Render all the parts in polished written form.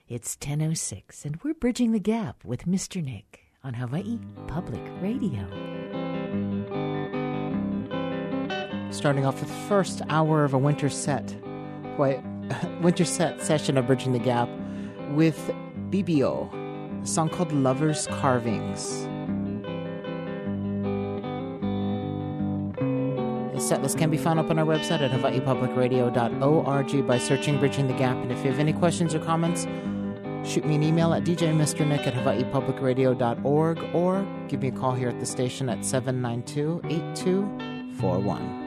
It's 10:06, and we're bridging the gap with Mr. Nick on Hawaii Public Radio. Starting off with the first hour of a winter set session of Bridging the Gap with BBO, a song called Lover's Carvings. The setlist can be found up on our website at hawaiipublicradio.org by searching Bridging the Gap. And if you have any questions or comments, shoot me an email at djmrnick@hawaiipublicradio.org or give me a call here at the station at 792-8241.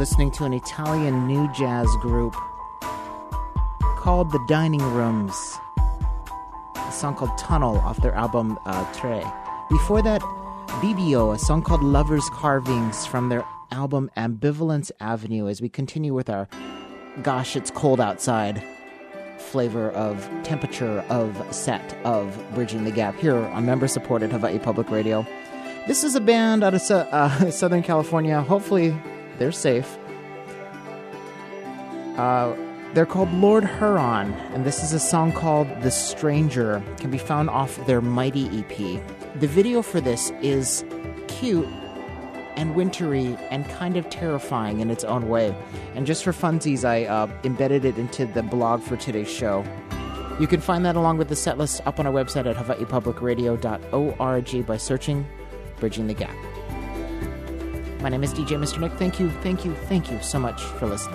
listening to an Italian new jazz group called The Dining Rooms. A song called Tunnel off their album Tre. Before that, BBO, a song called Lover's Carvings from their album Ambivalence Avenue, as we continue with our gosh, it's cold outside flavor of temperature of set of Bridging the Gap here on member-supported Hawaii Public Radio. This is a band out of Southern California. Hopefully they're safe. They're called Lord Huron, and this is a song called The Stranger. It can be found off their Mighty EP. The video for this is cute and wintry and kind of terrifying in its own way. And just for funsies, I embedded it into the blog for today's show. You can find that along with the set list up on our website at hawaiipublicradio.org by searching Bridging the Gap. My name is DJ Mr. Nick. Thank you so much for listening.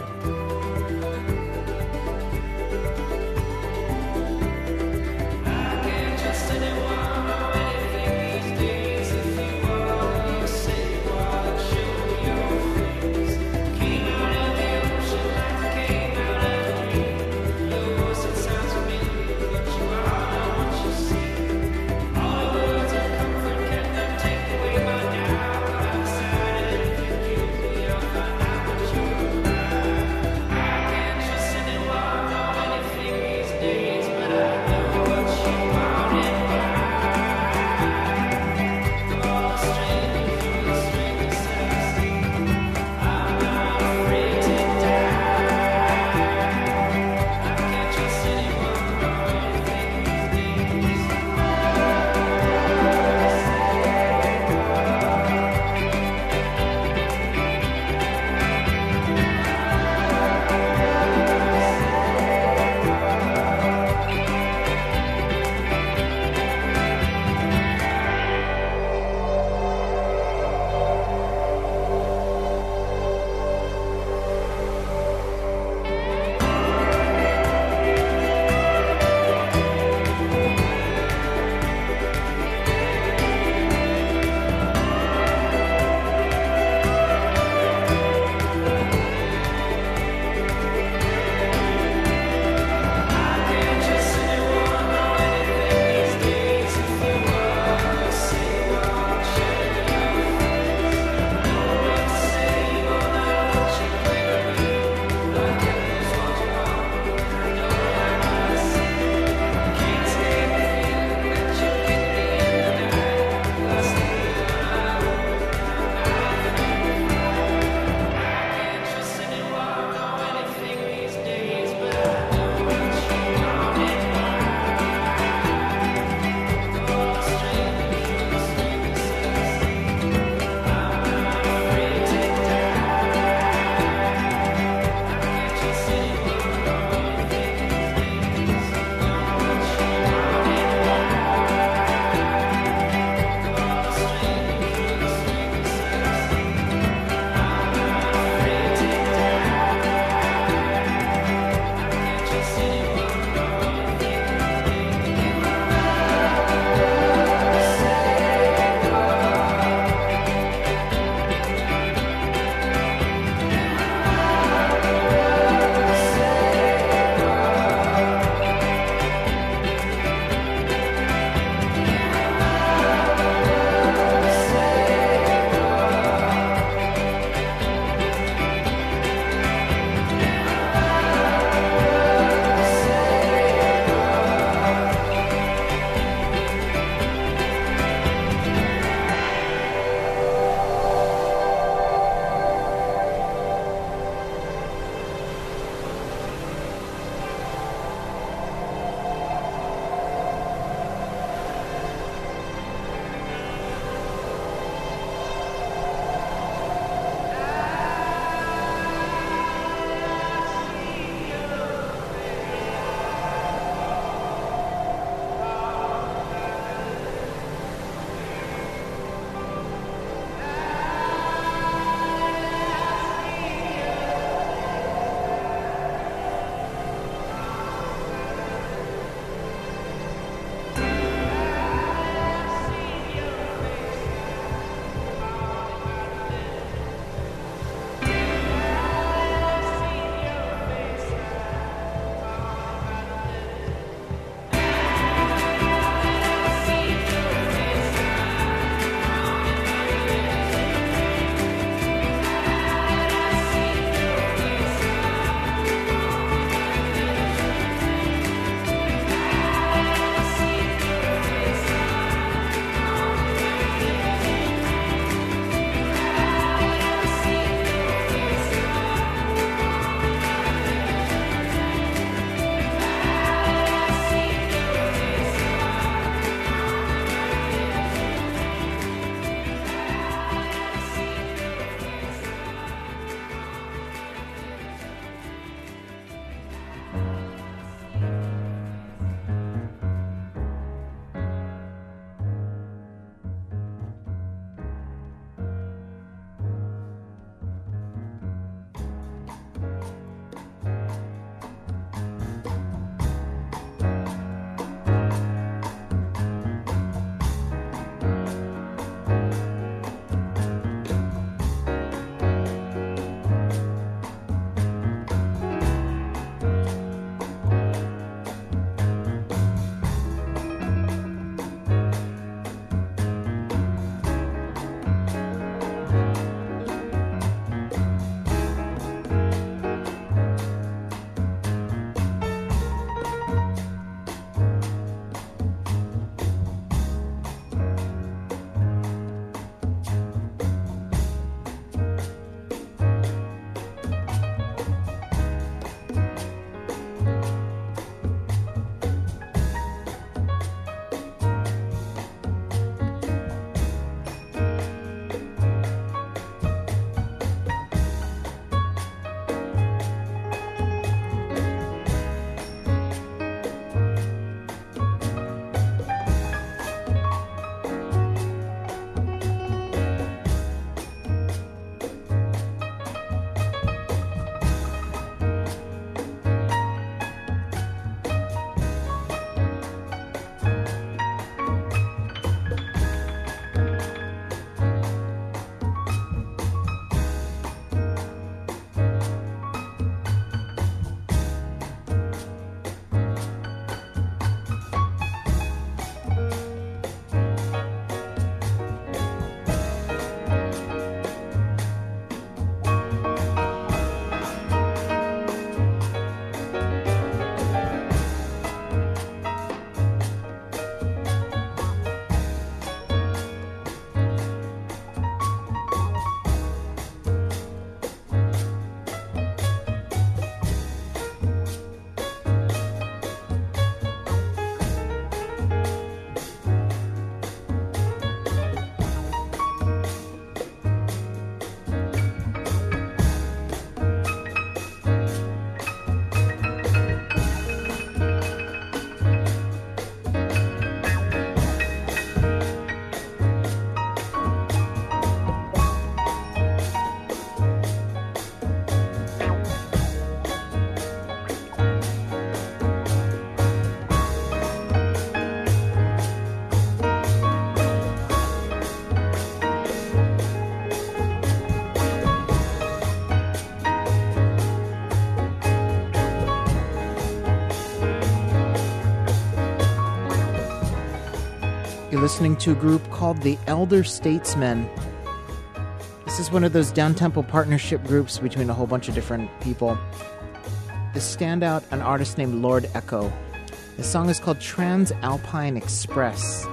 listening to a group called the Elder Statesmen. This is one of those down-tempo partnership groups between a whole bunch of different people. The standout, an artist named Lord Echo. The song is called Transalpine Express.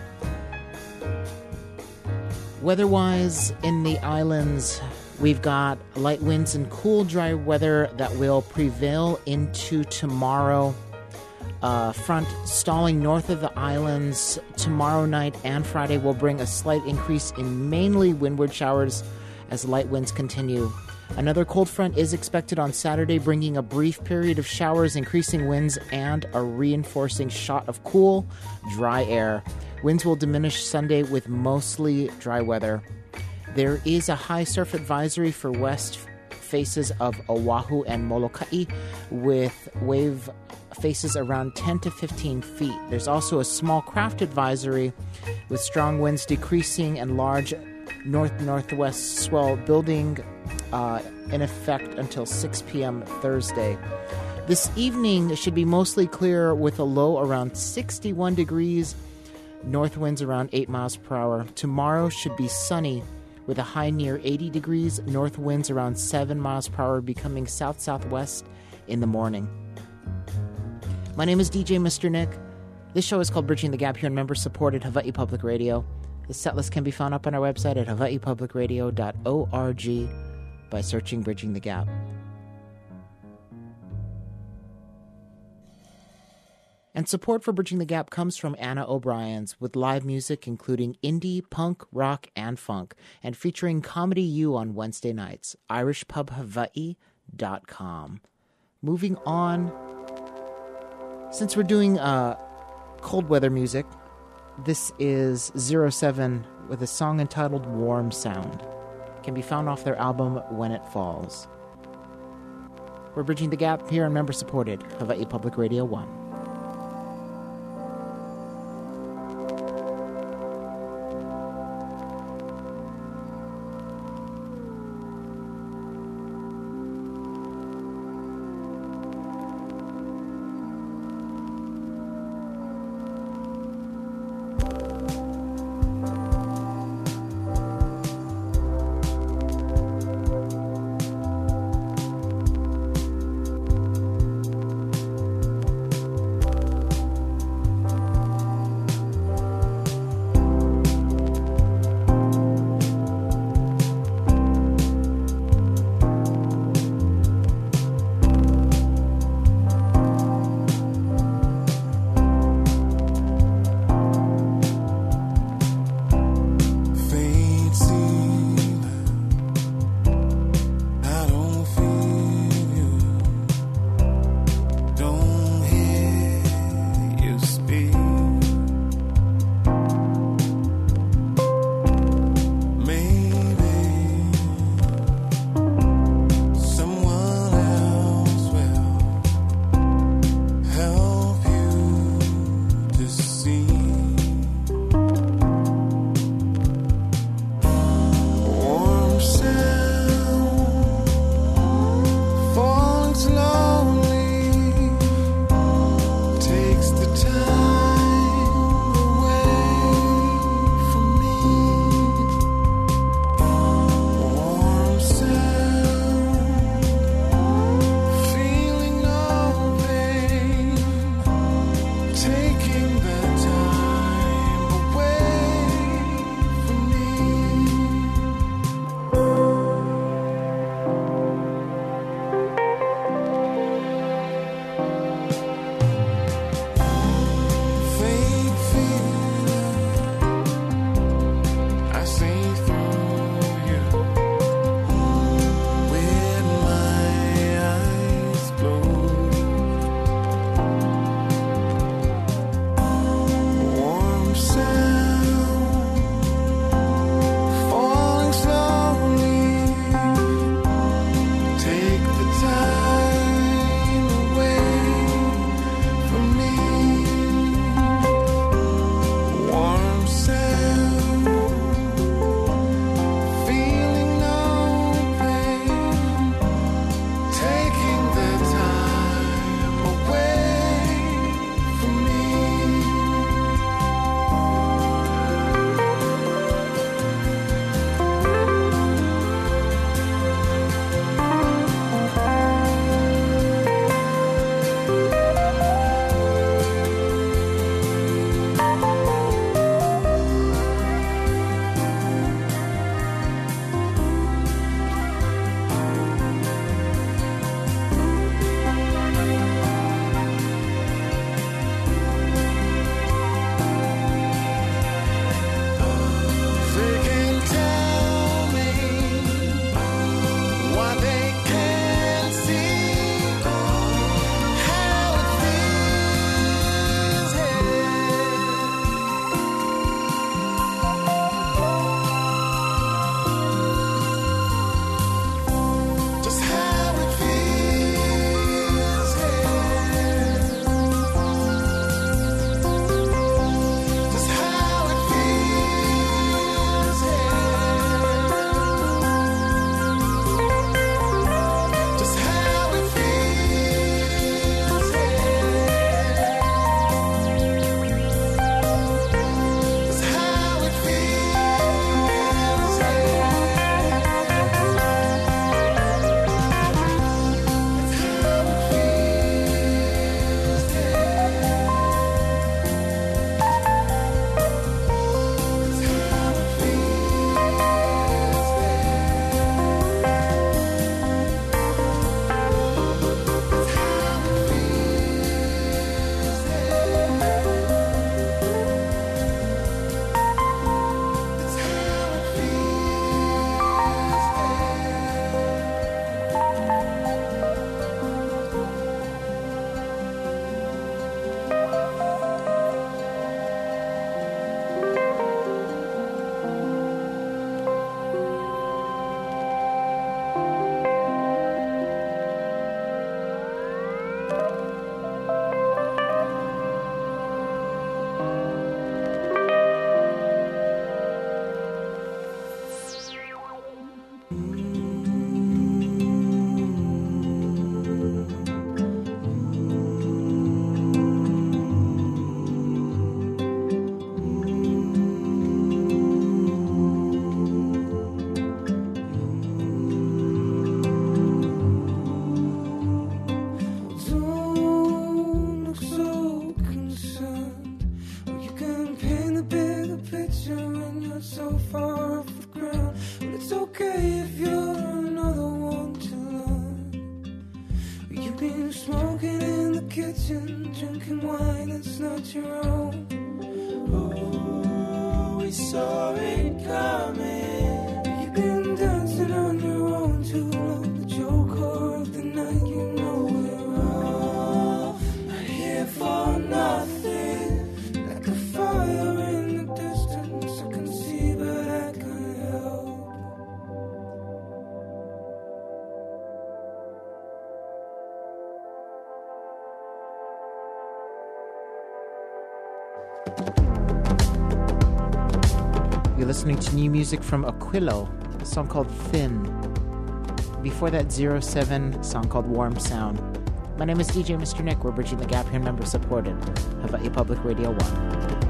Weather-wise, in the islands, we've got light winds and cool, dry weather that will prevail into tomorrow. Front stalling north of the islands tomorrow night and Friday will bring a slight increase in mainly windward showers as light winds continue. Another cold front is expected on Saturday, bringing a brief period of showers, increasing winds, and a reinforcing shot of cool, dry air. Winds will diminish Sunday with mostly dry weather. There is a high surf advisory for west faces of Oahu and Molokai, with wave faces around 10 to 15 feet. There's also a small craft advisory with strong winds decreasing and large north-northwest swell building in effect until 6 p.m. Thursday. This evening should be mostly clear with a low around 61 degrees, north winds around 8 miles per hour. Tomorrow should be sunny with a high near 80 degrees, north winds around 7 miles per hour, becoming south-southwest in the morning. My name is DJ Mr. Nick. This show is called Bridging the Gap here in member-supported Hawaii Public Radio. The setlist can be found up on our website at hawaiipublicradio.org by searching Bridging the Gap. And support for Bridging the Gap comes from Anna O'Brien's, with live music including indie, punk, rock, and funk, and featuring Comedy U on Wednesday nights. irishpubhawaii.com. Moving on, since we're doing cold weather music, this is 07 with a song entitled Warm Sound. It can be found off their album When It Falls. We're Bridging the Gap here on member-supported Hawaii Public Radio 1. You're listening to new music from Aquilo, a song called Thin. Before that, 07, song called Warm Sound. My name is DJ Mr. Nick. We're bridging the gap here, member supported. Hawaii Public Radio 1.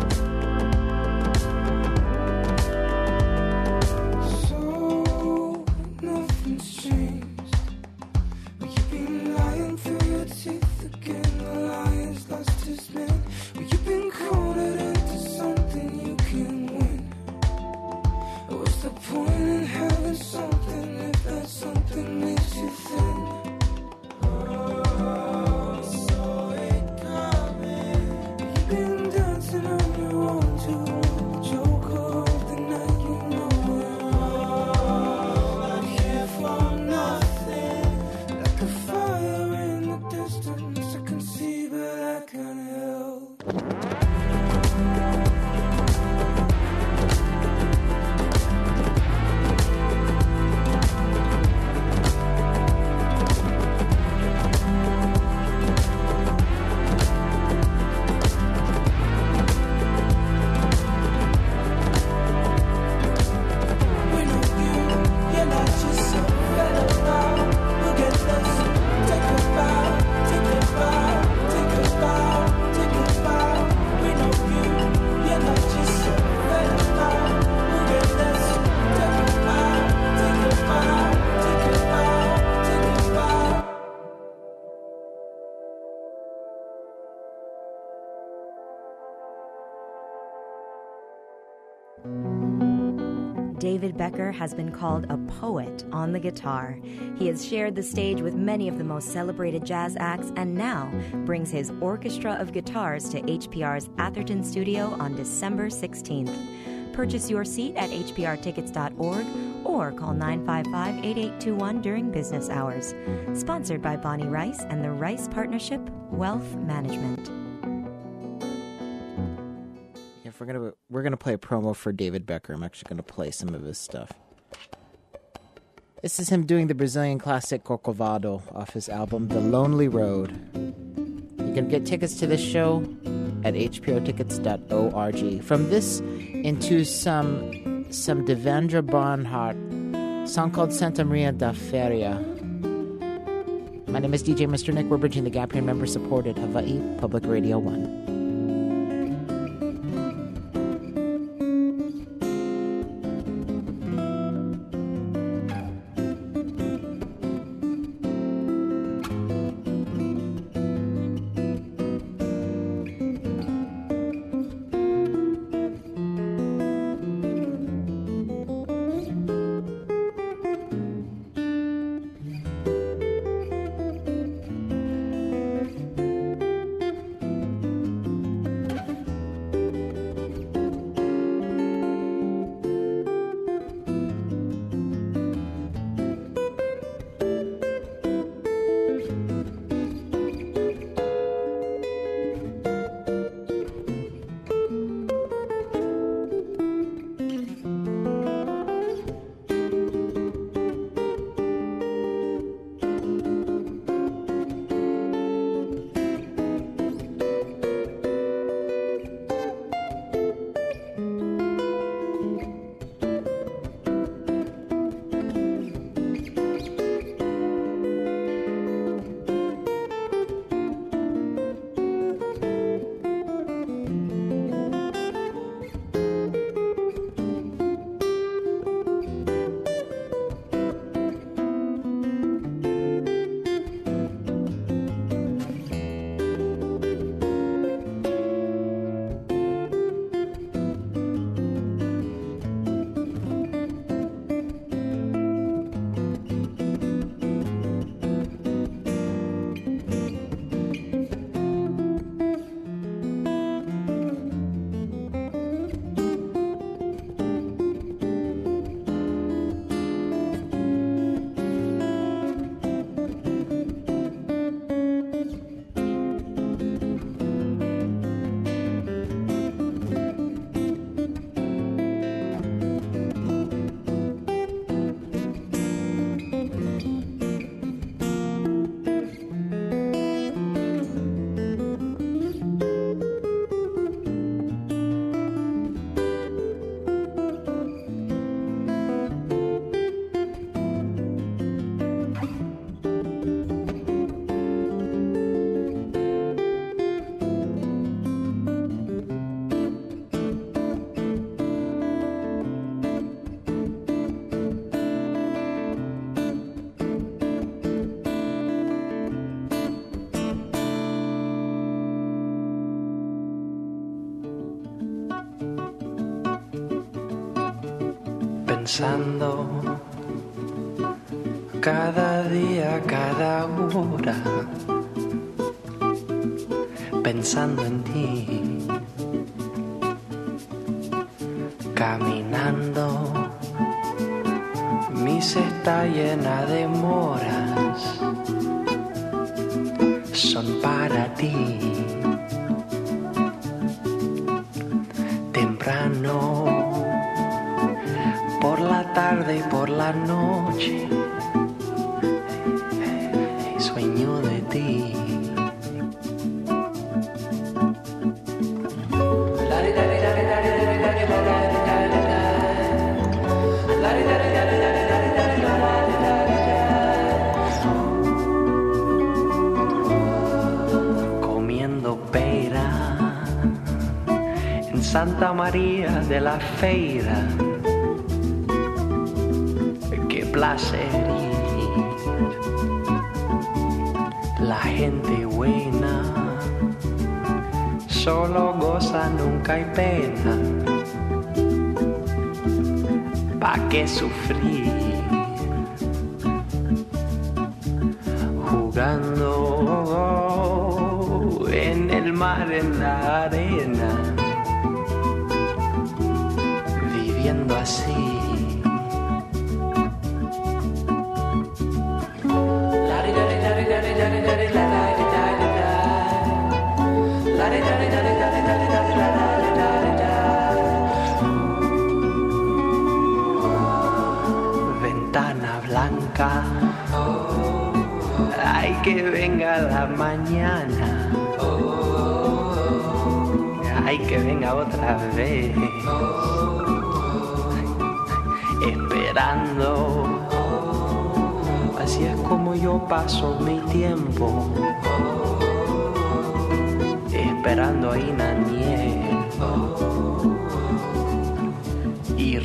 David Becker has been called a poet on the guitar. He has shared the stage with many of the most celebrated jazz acts and now brings his orchestra of guitars to HPR's Atherton studio on December 16th. Purchase your seat at hprtickets.org or call 955-8821 during business hours. Sponsored by Bonnie Rice and the Rice Partnership Wealth Management. We're gonna play a promo for David Becker. I'm actually gonna play some of his stuff. This is him doing the Brazilian classic Corcovado off his album The Lonely Road. You can get tickets to this show at hprtickets.org. From this into some Devendra Barnhart song called Santa Maria da Feria. My name is DJ Mr. Nick. We're bridging the gap here, member supported Hawaii Public Radio 1. pensando cada día, cada hora, pensando en ti, caminando, mi cesta llena de moras, son para ti. Temprano, por la tarde y por la noche, sueño de ti. Comiendo pera en Santa María de la Feira. Qué placer ir. La gente buena solo goza, nunca hay pena. ¿Pa' qué sufrir? Jugando en el mar, en la arena, viviendo así. Ventana blanca, ay, que venga la mañana, ay, que venga otra vez, esperando. Así es como yo paso mi tiempo, esperando a Inaniel y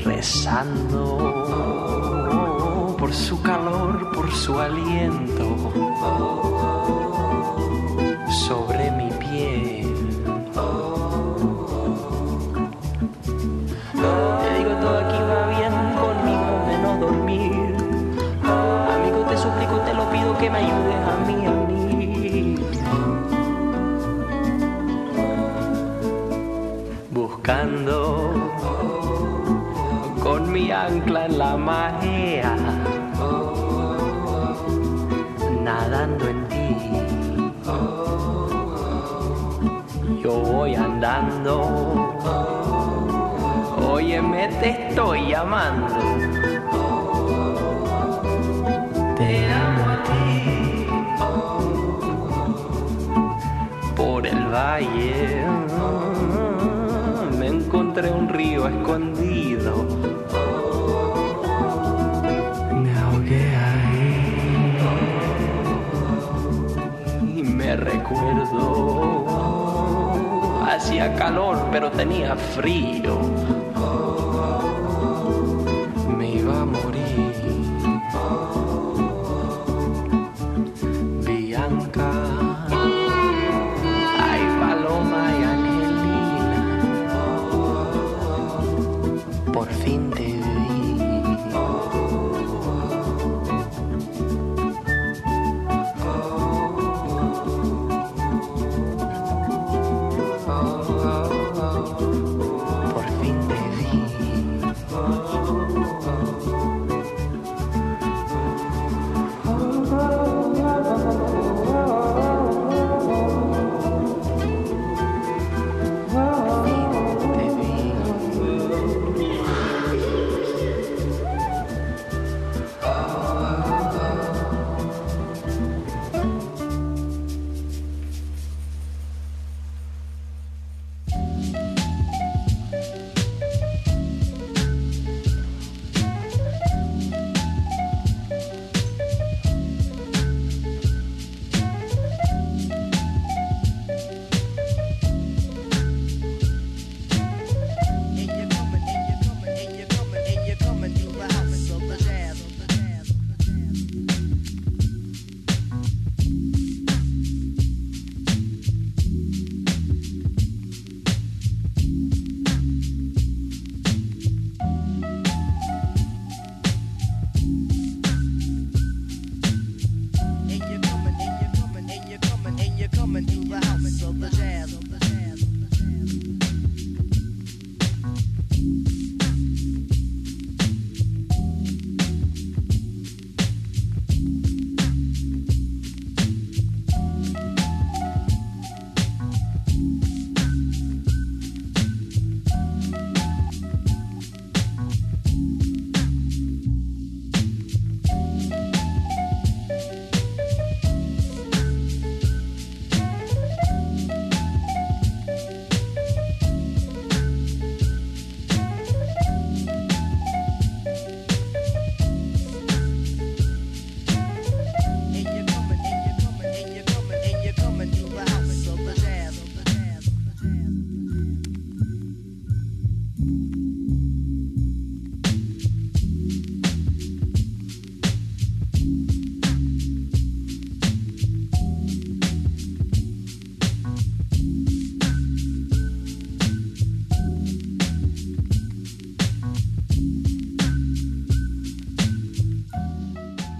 rezando por su calor, por su aliento sobre mi piel. Te digo, todo aquí va bien conmigo de no dormir. Amigo, te suplico, te lo pido, que me ayudes a mí. Buscando con mi ancla en la marea, nadando en ti. Yo voy andando, óyeme, te estoy llamando. Te amo a ti. Por el valle me encontré un río escondido. Me ahogué ahí y me recuerdo. Hacía calor, pero tenía frío. Me iba a morir. Bianca, ay, Paloma y Angelina, por fin te vi. Por fin te vi. Por fin te vi.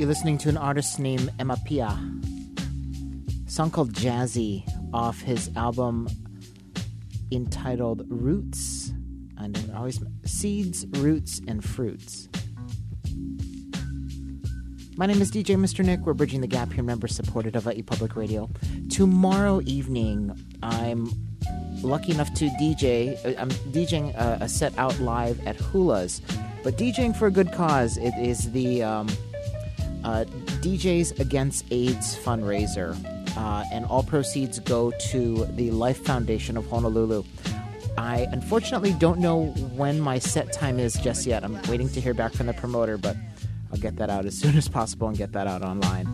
You're listening to an artist named Emma Pia. A song called Jazzy off his album entitled Roots. And always Seeds, Roots, and Fruits. My name is DJ Mr. Nick. We're bridging the gap here, member-supported of Hawaii Public Radio. Tomorrow evening, I'm lucky enough to DJ. I'm DJing a set out live at Hula's. But DJing for a good cause. It is the DJs Against AIDS fundraiser. And all proceeds go to the Life Foundation of Honolulu. I unfortunately don't know when my set time is just yet. I'm waiting to hear back from the promoter, but I'll get that out as soon as possible and get that out online.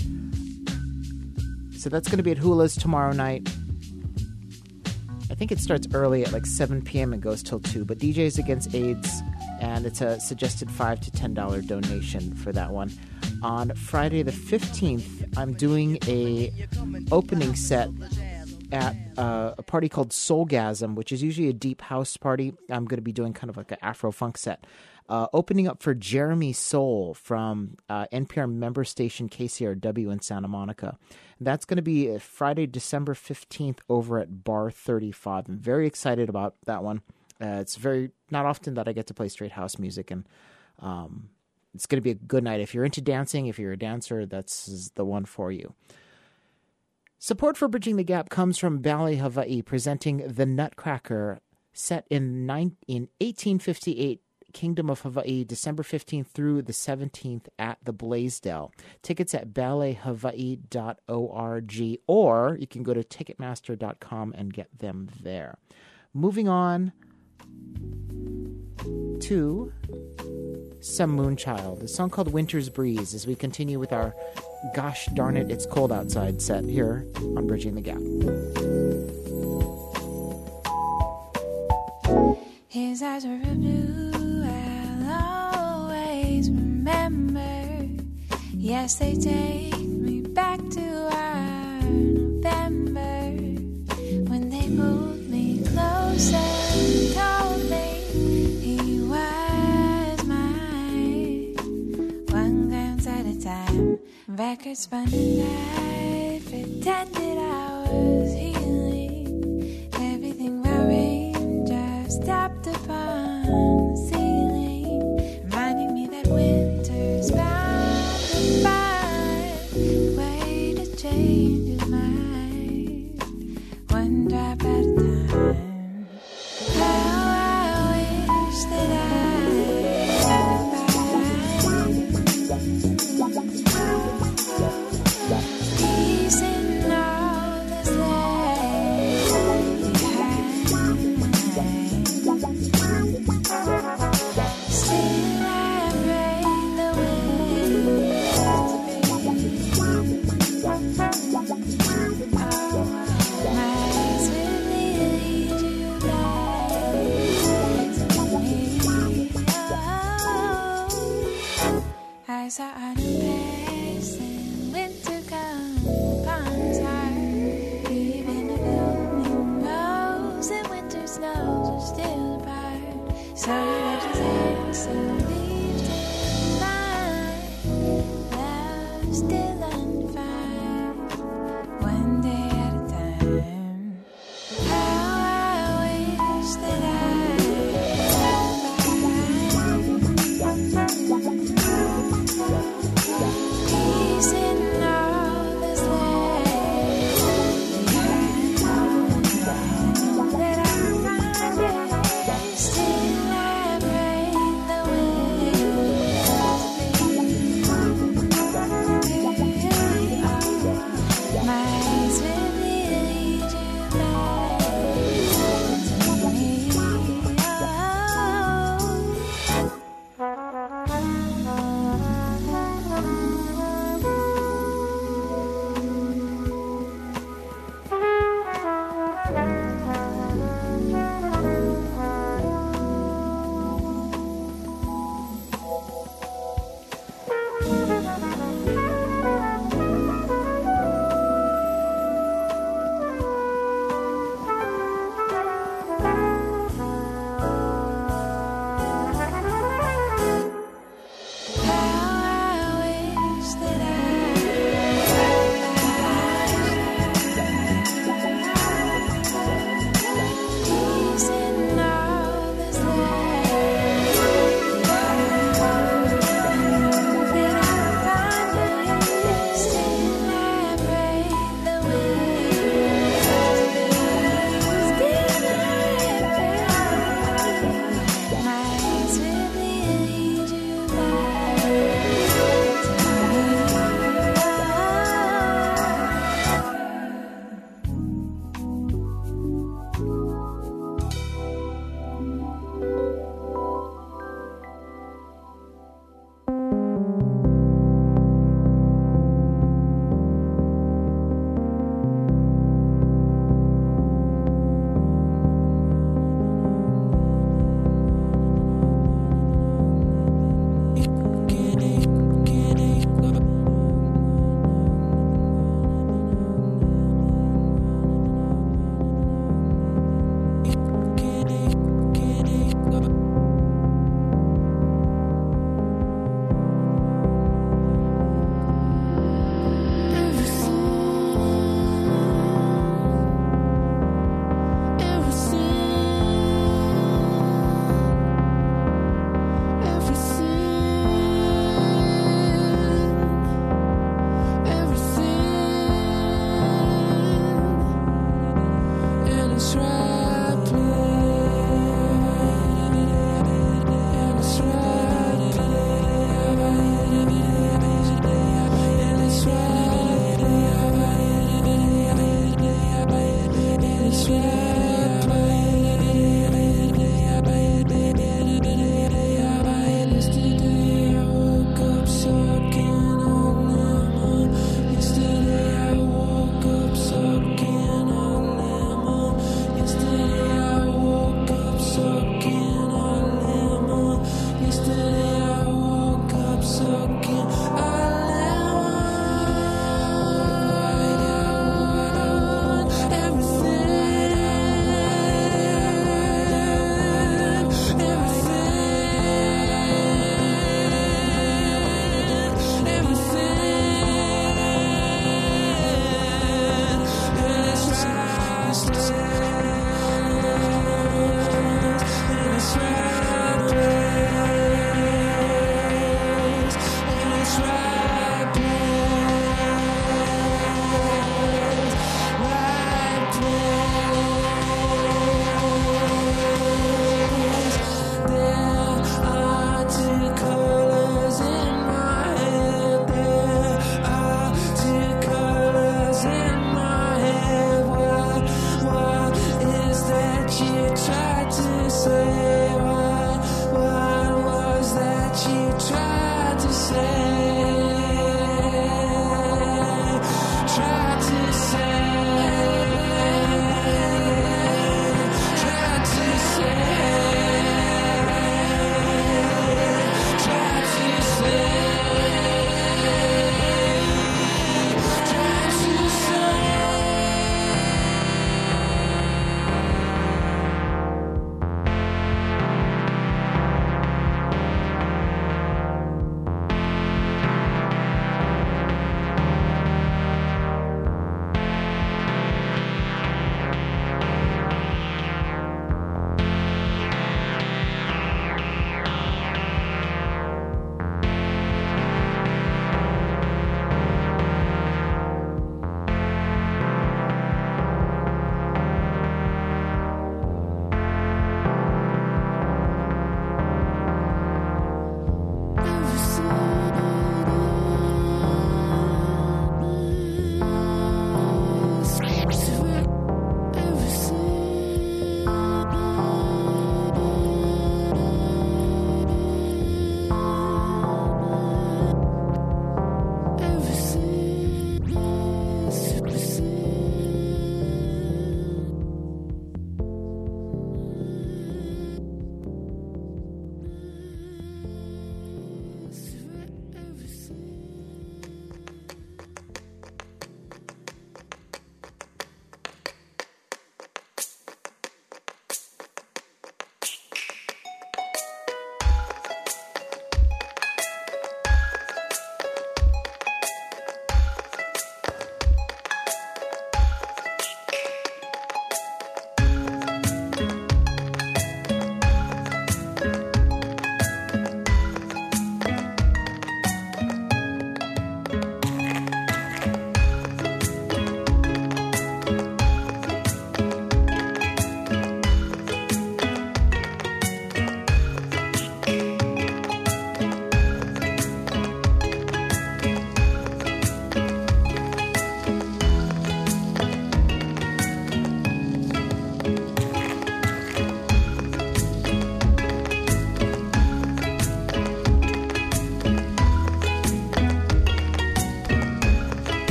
So that's going to be at Hula's tomorrow night. I think it starts early at like 7 p.m. and goes till 2. But DJs Against AIDS, and it's a suggested $5 to $10 donation for that one. On Friday the 15th, I'm doing a opening set at a party called Soulgasm, which is usually a deep house party. I'm going to be doing kind of like an Afro-funk set. Opening up for Jeremy Soule from NPR member station KCRW in Santa Monica. That's going to be Friday, December 15th over at Bar 35. I'm very excited about that one. It's very not often that I get to play straight house music, and it's going to be a good night. If you're into dancing, if you're a dancer, that's the one for you. Support for Bridging the Gap comes from Ballet Hawaii, presenting The Nutcracker, set in 1858, Kingdom of Hawaii, December 15th through the 17th at the Blaisdell. Tickets at ballethawaii.org, or you can go to ticketmaster.com and get them there. Moving on to some Moonchild, a song called Winter's Breeze, as we continue with our Gosh Darn It, It's Cold Outside set here on Bridging the Gap. His eyes were blue, I'll always remember. Yes, they take me back to our November, when they pulled me closer and told me he was mine. One glance at a time, records spun and I pretended I was healing. Everything about raindrops tapped upon the ceiling, reminding me that winter's bound to find a way to change his mind, one drop at a time. How I wish that peace in all this land behind. Still I pray the my eyes will lead you back to me. I saw autumn pass and winter come upon his heart. Even the blooming rose and winter snows are still apart. So he left his hands and leaves in mine. Love still undefined, one day at a time. How I wish that peace in all this land behind, that I find it. Still I pray the winds be.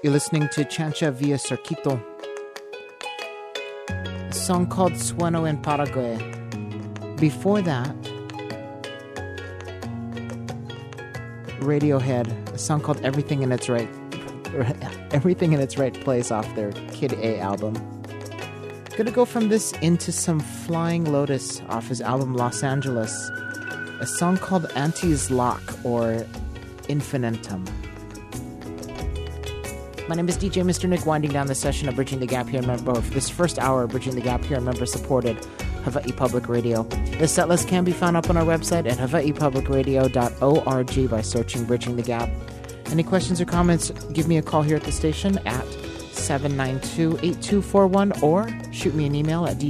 You're listening to Chancha Via Circuito, a song called Sueno en Paraguay. Before that, Radiohead, a song called Everything in Its Right Place off their Kid A album. Gonna go from this into some Flying Lotus off his album Los Angeles, a song called Auntie's Lock or Infinitum. My name is DJ Mr. Nick, winding down the session of Bridging the Gap here, this first hour of Bridging the Gap here, member-supported Hawaii Public Radio. The setlist can be found up on our website at hawaiipublicradio.org by searching Bridging the Gap. Any questions or comments, give me a call here at the station at 792-8241 or shoot me an email at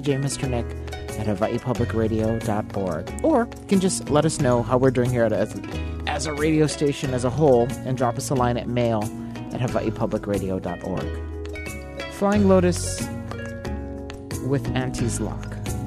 djmrnick@hawaiipublicradio.org. Or you can just let us know how we're doing here as a radio station as a whole and drop us a line at mail@hawaiipublicradio.org. Flying Lotus with Auntie's Lock.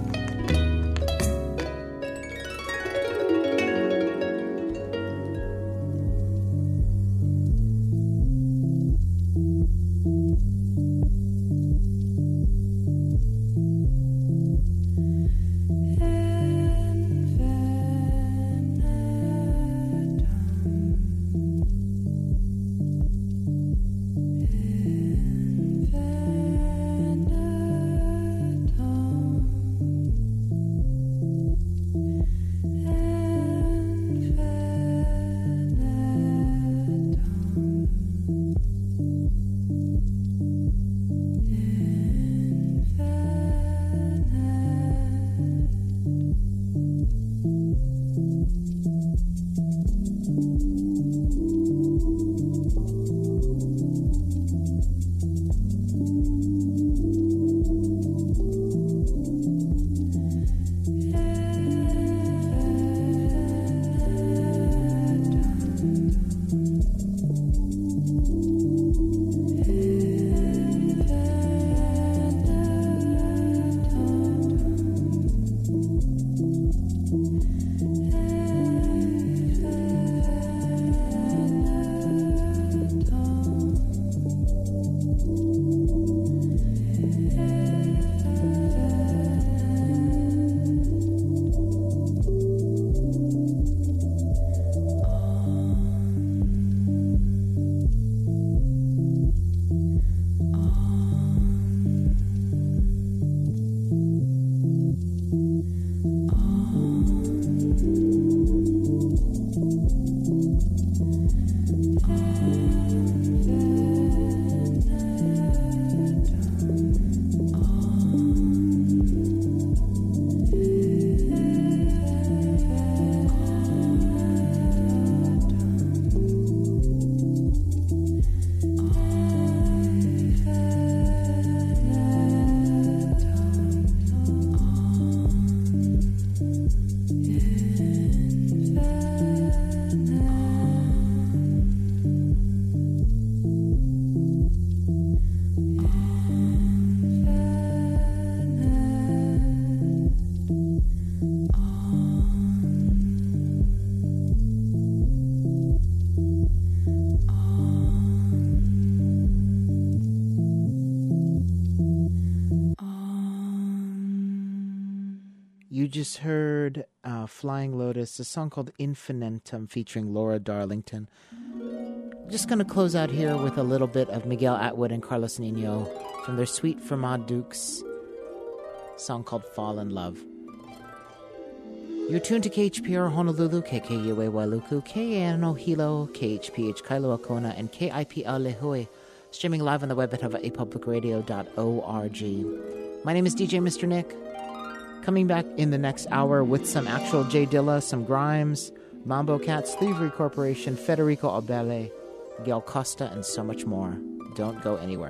You just heard Flying Lotus, a song called Infinitum featuring Laura Darlington. Just going to close out here with a little bit of Miguel Atwood and Carlos Nino from their Suite for Ma Dukes song called Fall in Love. You're tuned to KHPR Honolulu, KKUA Wailuku, KANO Hilo, KHPH Kailua Kona, and KIPL Lehue, streaming live on the web at hawaiipublicradio.org. My name is DJ Mr. Nick. Coming back in the next hour with some actual Jay Dilla, some Grimes, Mambo Cats, Thievery Corporation, Federico Abele, Gail Costa, and so much more. Don't go anywhere.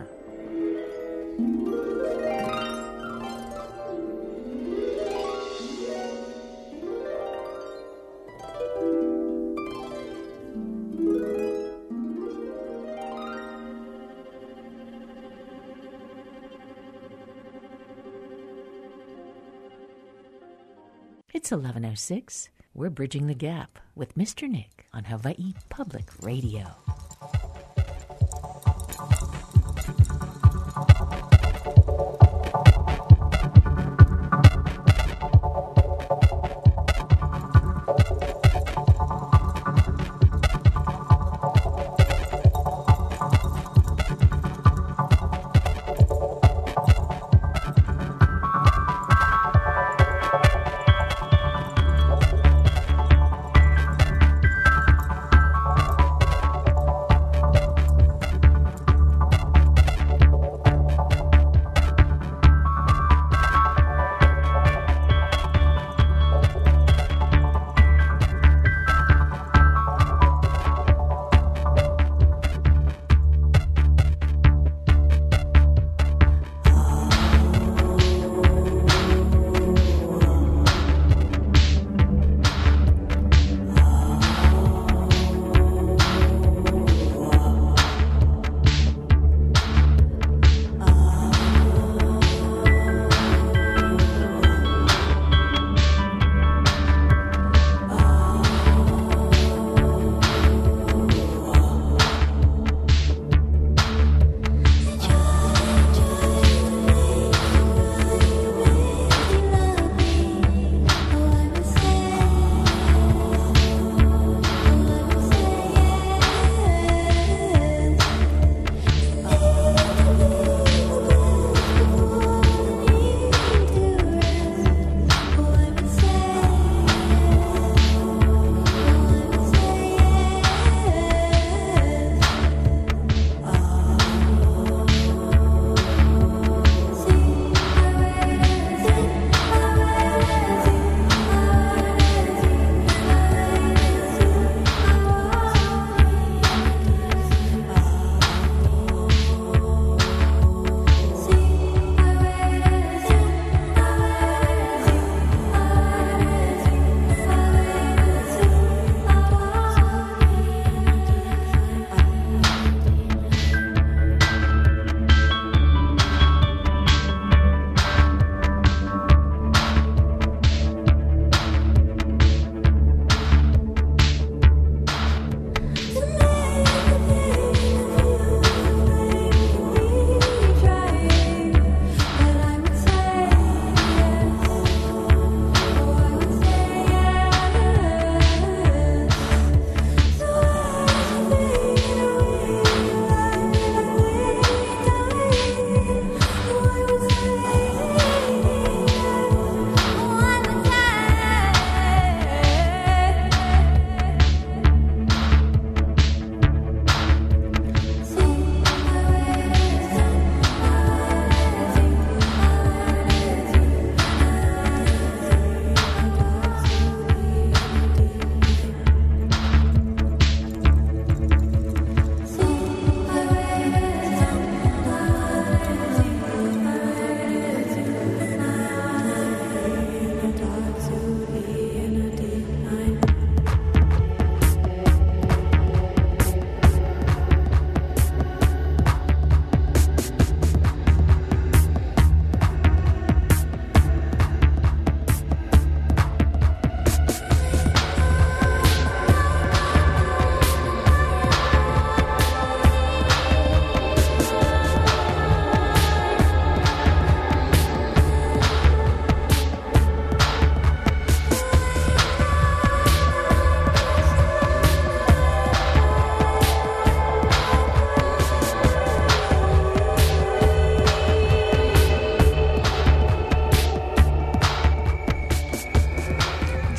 It's 11:06. We're Bridging the Gap with Mr. Nick on Hawaii Public Radio.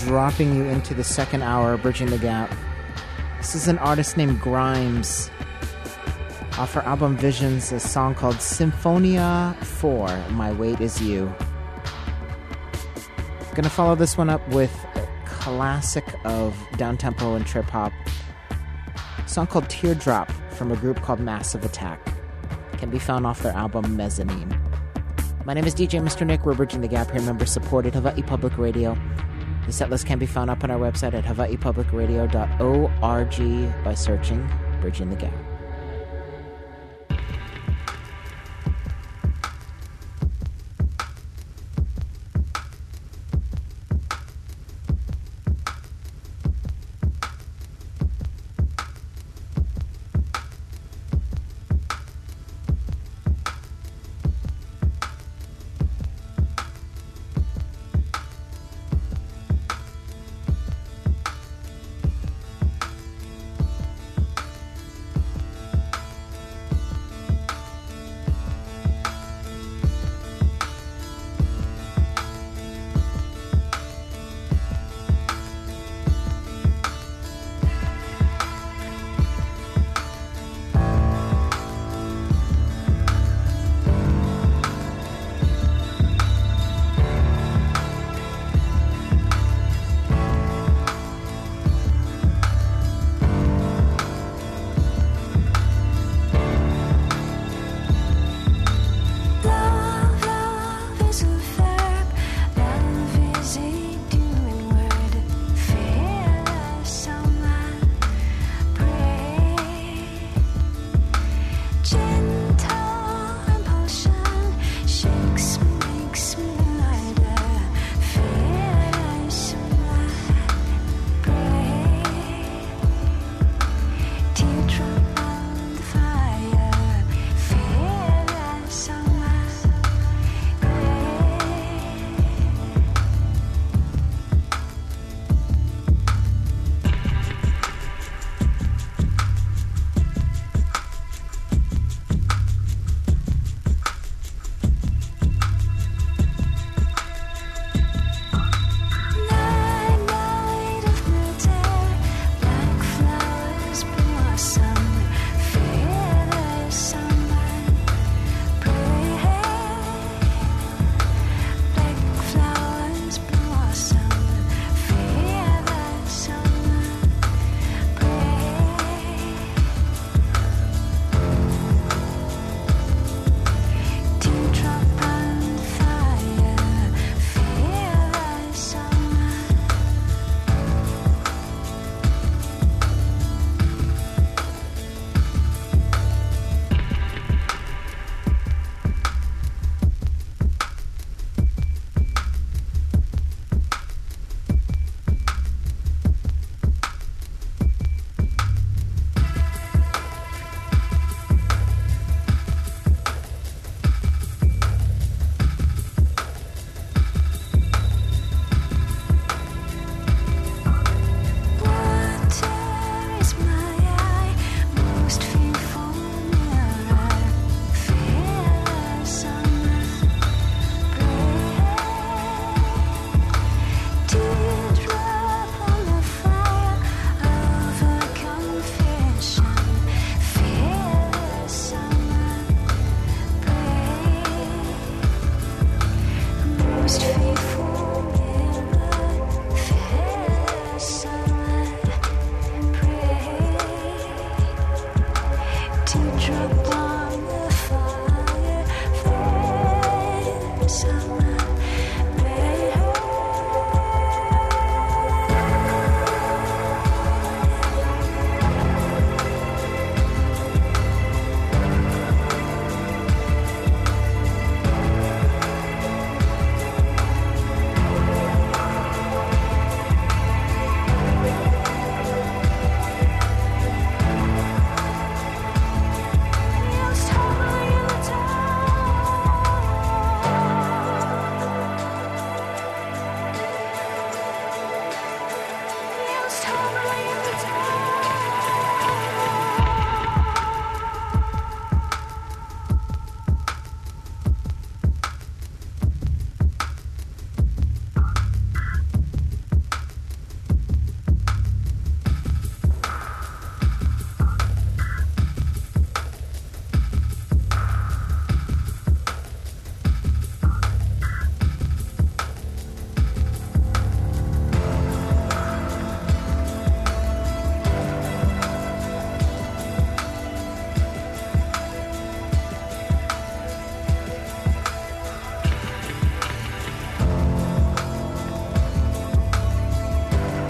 dropping you into the second hour, Bridging the Gap. This is an artist named Grimes. Off her album Visions, a song called Symphonia 4, My Weight Is You. Gonna follow this one up with a classic of downtempo and trip hop. A song called Teardrop from a group called Massive Attack. Can be found off their album Mezzanine. My name is DJ Mr. Nick. We're Bridging the Gap here, member-supported Hawaii Public Radio. The setlist can be found up on our website at hawaiipublicradio.org by searching Bridging the Gap.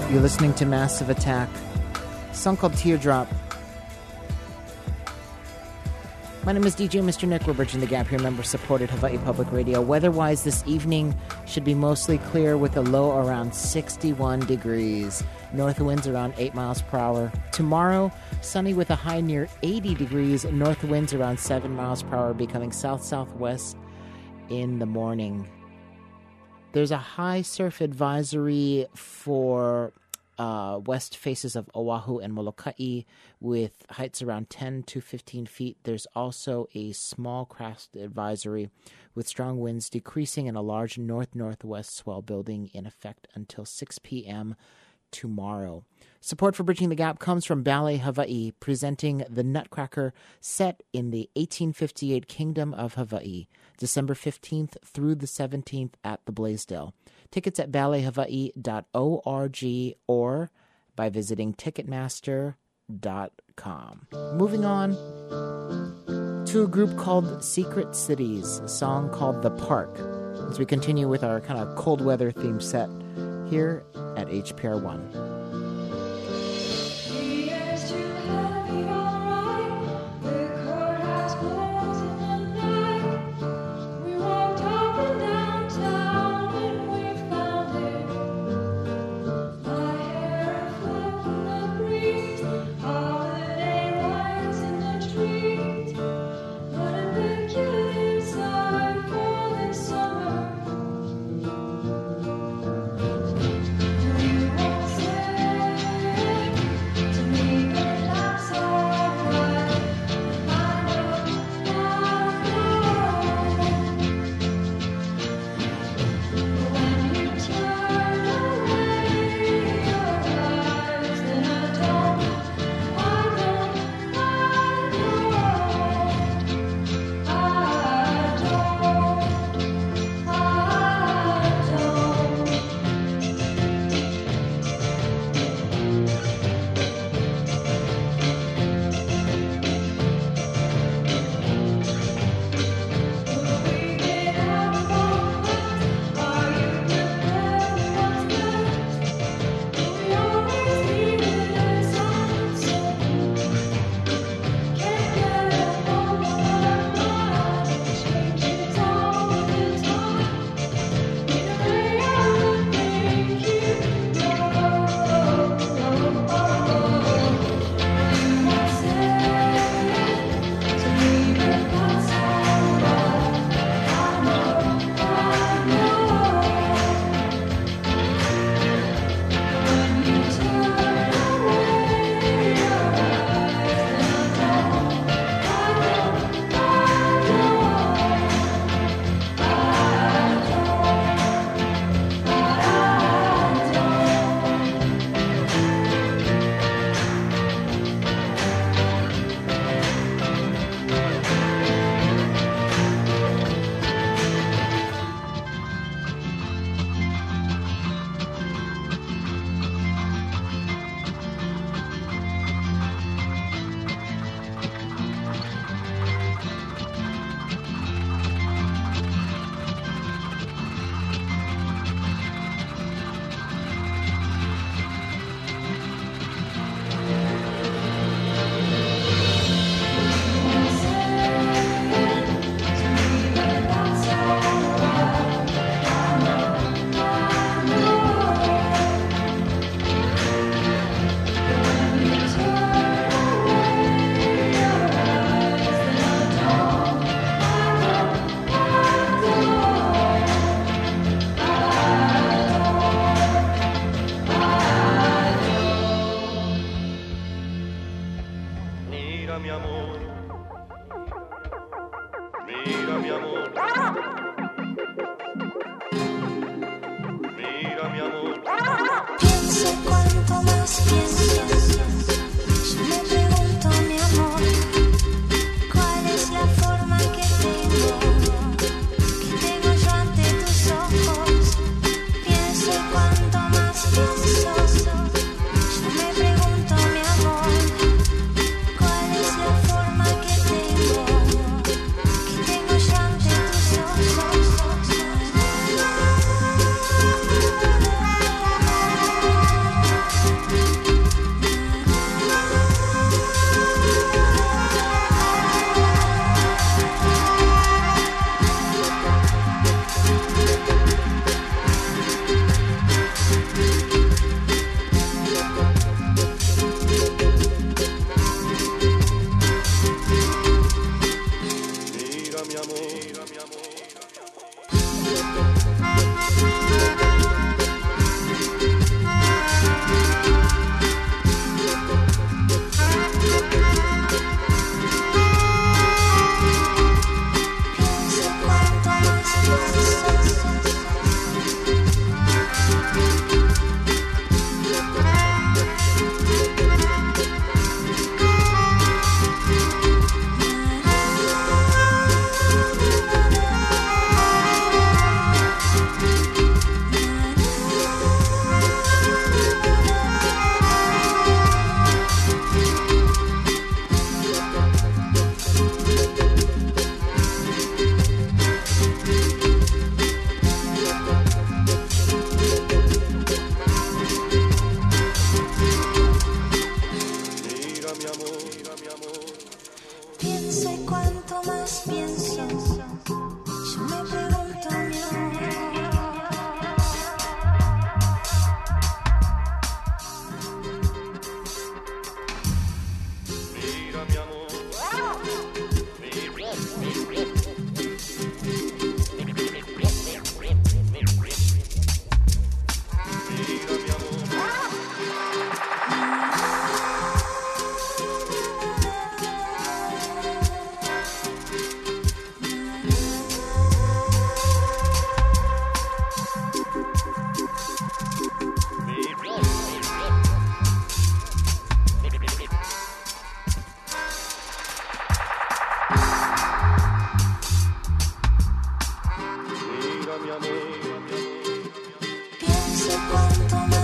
You're listening to Massive Attack, a song called Teardrop. My name is DJ Mr. Nick. We're bridging the gap here, member-supported Hawaii Public Radio. Weather-wise, this evening should be mostly clear with a low around 61 degrees. North winds around 8 miles per hour. Tomorrow, sunny with a high near 80 degrees. North winds around 7 miles per hour, becoming south-southwest in the morning. There's a high surf advisory for west faces of Oahu and Molokai with heights around 10 to 15 feet. There's also a small craft advisory with strong winds decreasing and a large north-northwest swell building in effect until 6 p.m. tomorrow. Support for Bridging the Gap comes from Ballet Hawaii, presenting The Nutcracker, set in the 1858 Kingdom of Hawaii, December 15th through the 17th at the Blaisdell. Tickets at ballethawaii.org or by visiting Ticketmaster.com. Moving on to a group called Secret Cities, a song called The Park, as we continue with our kind of cold weather themed set here at HPR 1.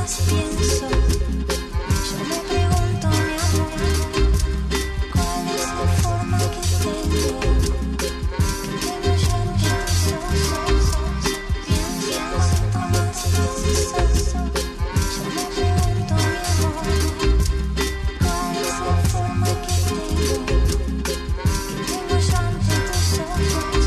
más pienso, yo me pregunto, mi amor, ¿cuál es la forma que tengo? Que tengo ya tus ojos. Pienso más pienso, yo me pregunto, mi amor, ¿cuál es la forma que tengo? Que tengo ya tus ojos.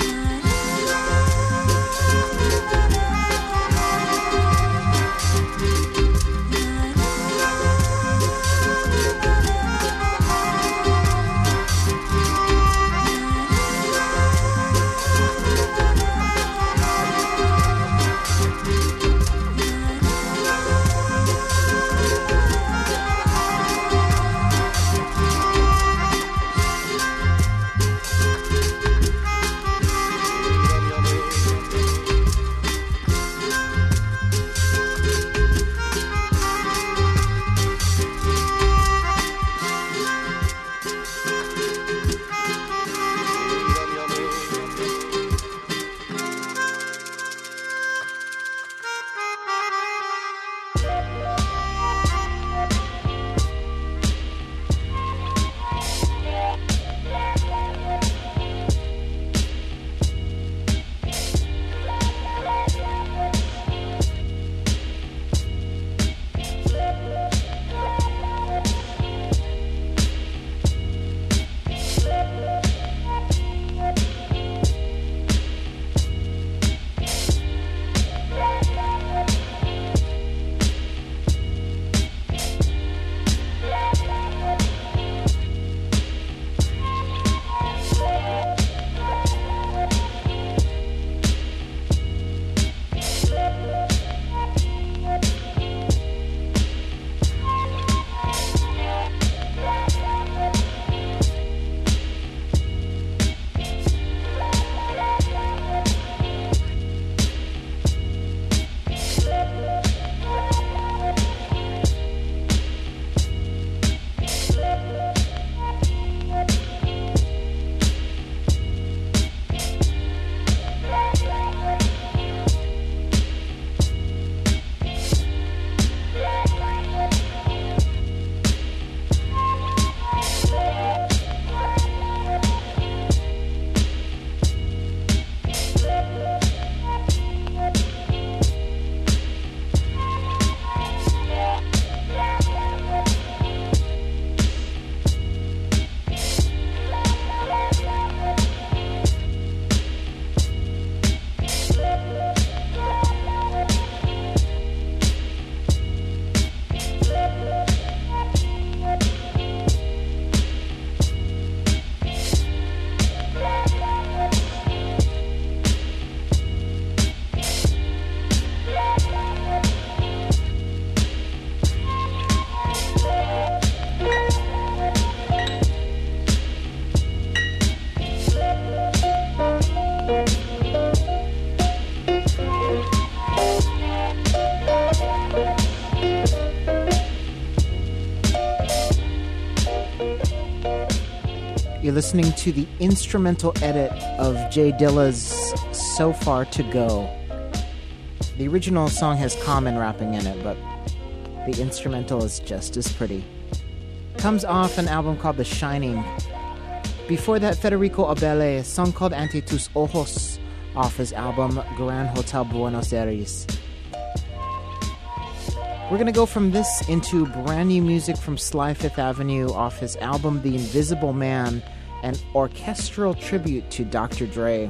You're listening to the instrumental edit of Jay Dilla's So Far To Go. The original song has Common rapping in it, but the instrumental is just as pretty. Comes off an album called The Shining. Before that, Federico Abele, a song called Ante Tus Ojos, off his album Gran Hotel Buenos Aires. We're going to go from this into brand new music from Sly Fifth Avenue off his album The Invisible Man, an orchestral tribute to Dr. Dre.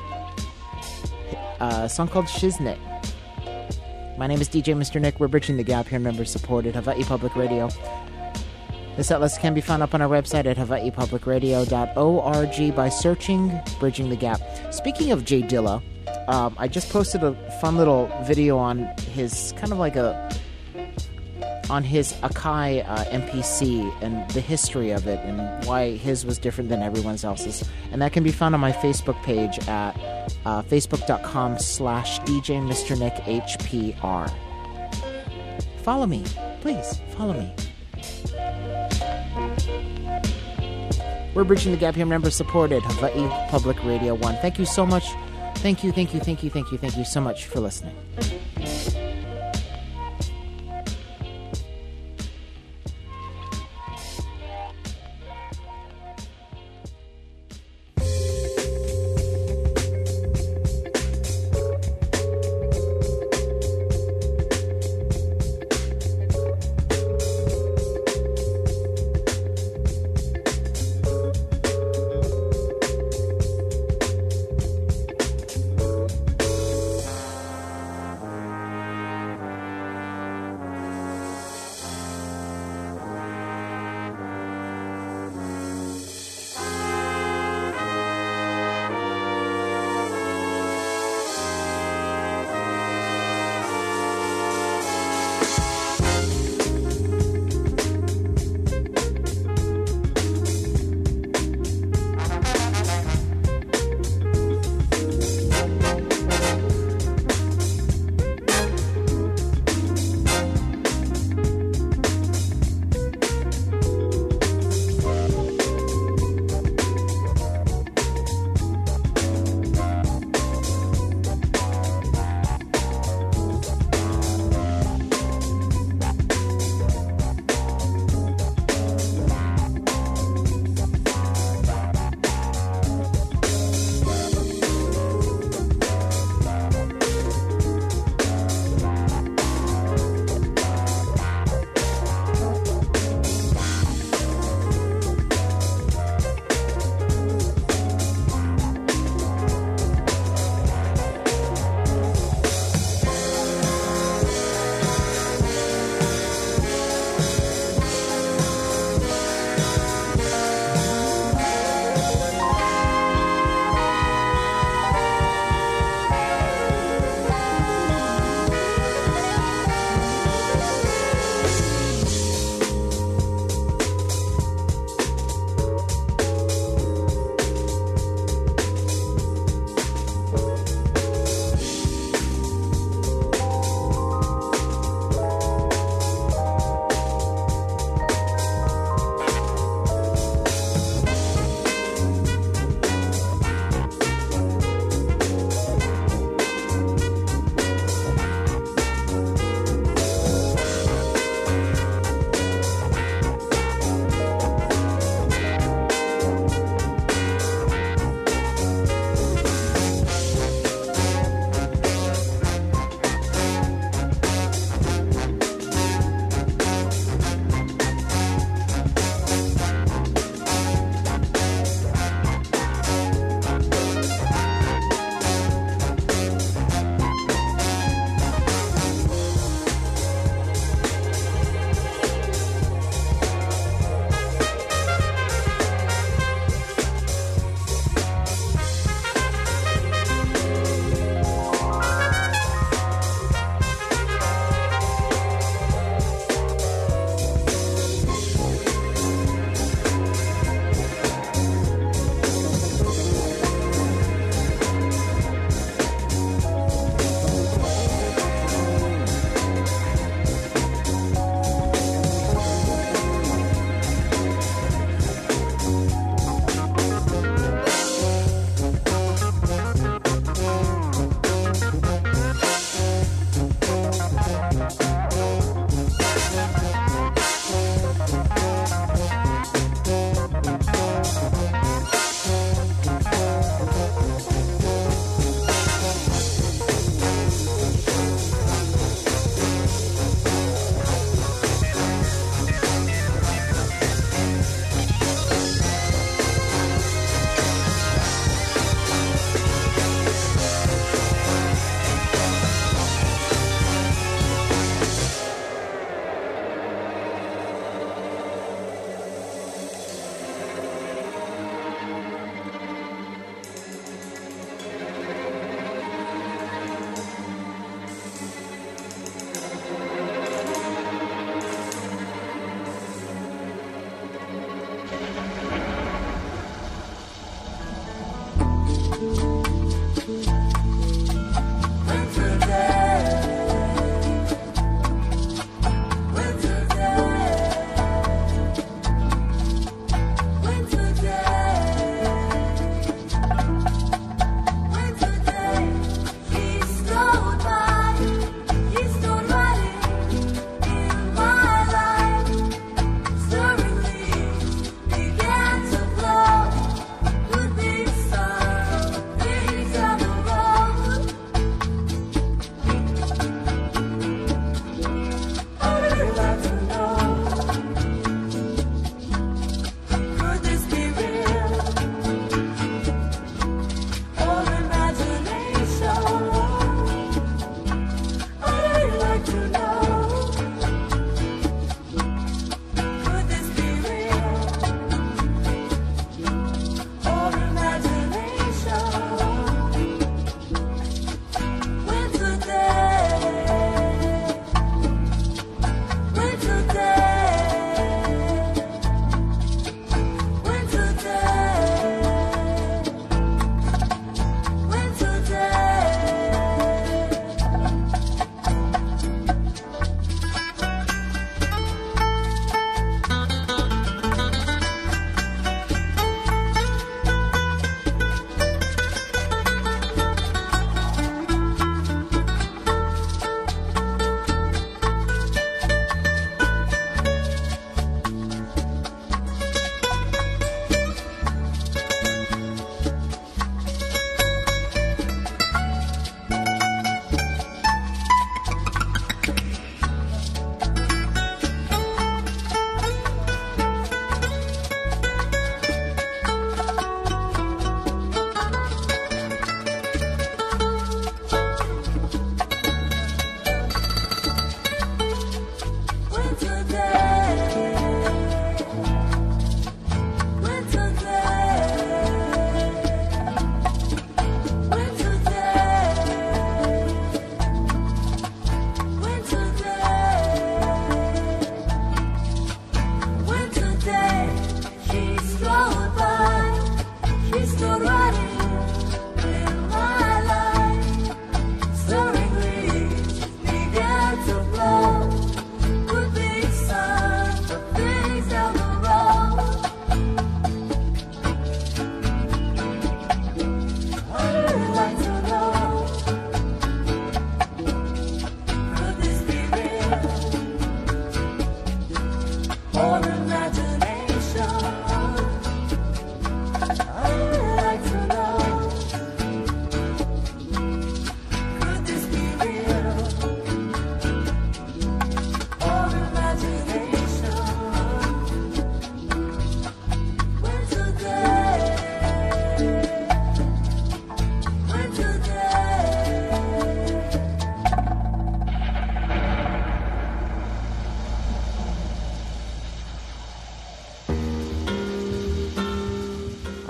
A song called Shiznik. My name is DJ Mr. Nick. We're bridging the gap here, member-supported Hawaii Public Radio. The set list can be found up on our website at hawaiipublicradio.org by searching Bridging the Gap. Speaking of Jay Dilla, I just posted a fun little video on his kind of like on his Akai MPC and the history of it and why his was different than everyone else's. And that can be found on my Facebook page at facebook.com/DJ Mr. Nick HPR. Follow me. Please, follow me. We're Bridging the Gap here, member-supported Hawaii Public Radio 1. Thank you so much. Thank you so much for listening.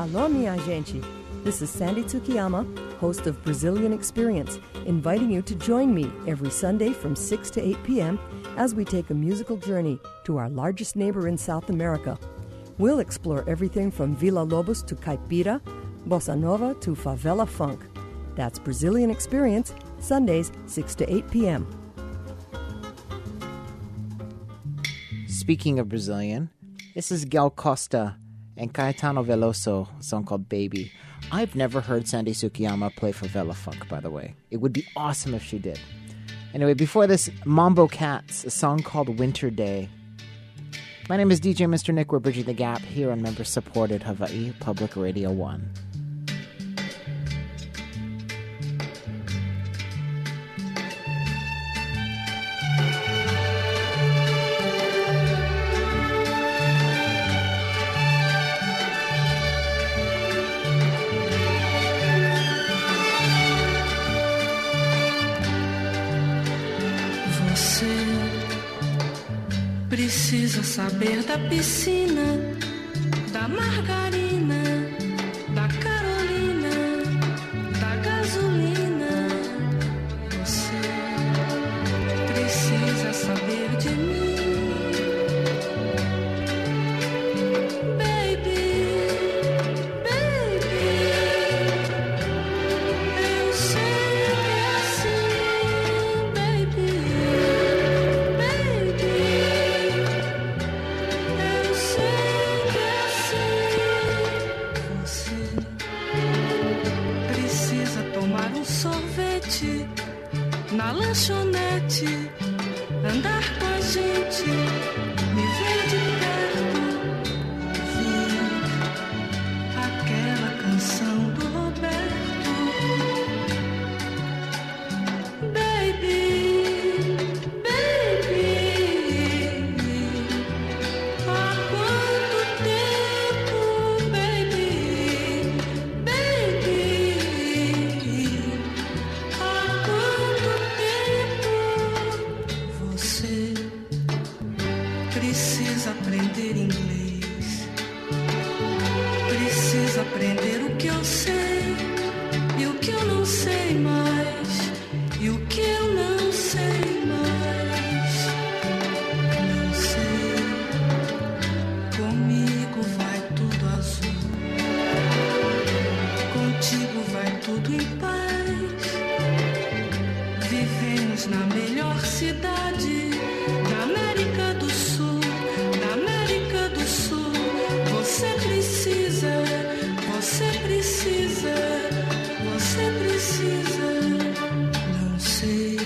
Alô, minha gente. This is Sandy Tsukiyama, host of Brazilian Experience, inviting you to join me every Sunday from 6 to 8 p.m. as we take a musical journey to our largest neighbor in South America. We'll explore everything from Villa Lobos to Caipira, Bossa Nova to Favela Funk. That's Brazilian Experience, Sundays, 6 to 8 p.m. Speaking of Brazilian, this is Gal Costa and Caetano Veloso, a song called Baby. I've never heard Sandy Tsukiyama play Favela Funk, by the way. It would be awesome if she did. Anyway, before this, Mambo Cats, a song called Winter Day. My name is DJ Mr. Nick. We're bridging the gap here on member-supported Hawaii Public Radio 1. Precisa saber da piscina, da margarina, da Carolina, da gasolina. Você precisa saber de mim, baby, baby. Eu sei que é assim, baby. Sorvete na lanchonete, andar com a gente, me ver de perto, ouvir aquela canção do Roberto. Baby, baby, há quanto tempo, baby, baby. Precisa aprender inglês, precisa aprender o que eu sei e o que eu não sei mais, e o que eu não sei mais. Não sei, comigo vai tudo azul, contigo vai tudo em paz. Vivemos na melhor cidade da América do Sul, da América do Sul. Você precisa, você precisa, você precisa. Não sei,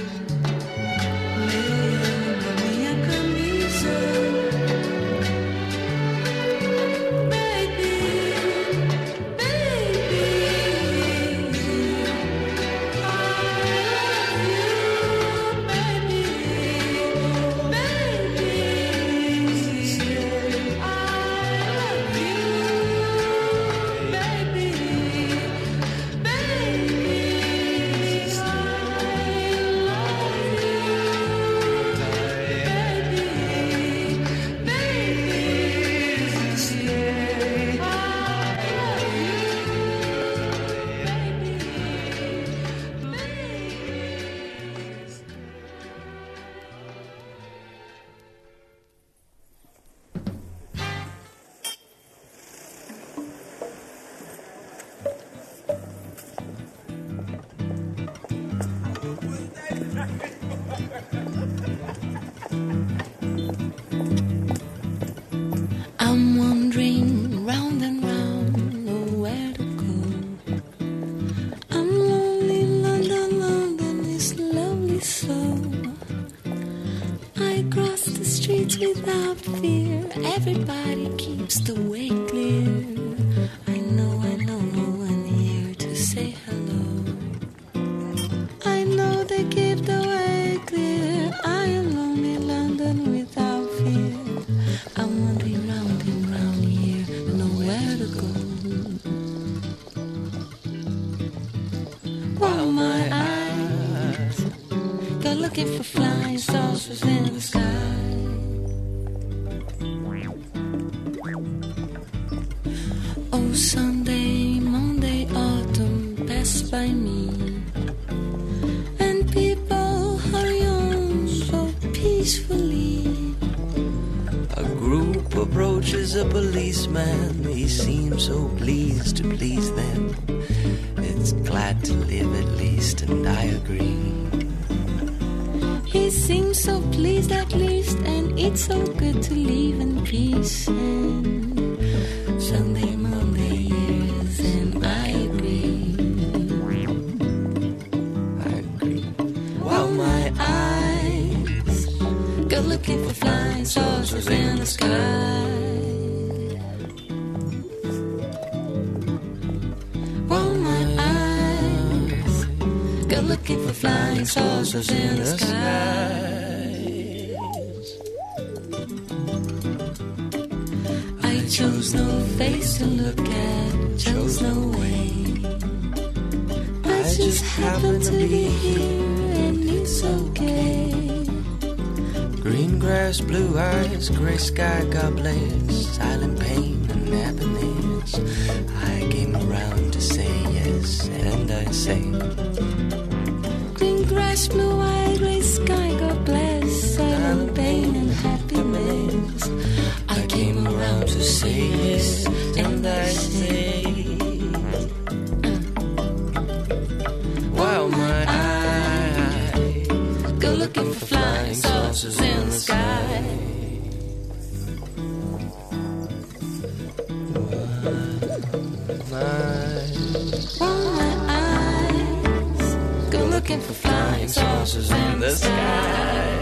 leia a minha camisa, baby, baby. I'm wandering round and round, nowhere to go. I'm lonely, London, London is lovely so. I cross the streets without fear, everybody keeps the way clear. I know no one here to say hello. I know they keep the way clear. I am lonely, London without fear. I'm wandering round and round here, nowhere to go. While my eyes go looking for flying saucers in the sky. Oh, Sunday was a policeman. He seemed so pleased to please them. It's glad to live at least, and I agree. He seems so pleased at least, and it's so good to leave in peace. And Sunday, Monday years, and I agree. I agree. While my eyes go looking for flying saucers in the sky. While my eyes go looking for flying saucers in the sky. I chose no face to look at, chose no way. I just happened to be here, and it's okay. Green grass, blue eyes, gray sky, God bless, silent pain and happiness. I came around to say yes, and I say, green grass, blue eyes, gray sky, God bless, silent pain and happiness. I came around to say yes, and I say, while my eyes go looking for flying saucers in the sky. While my eyes go looking for flying saucers in the sky.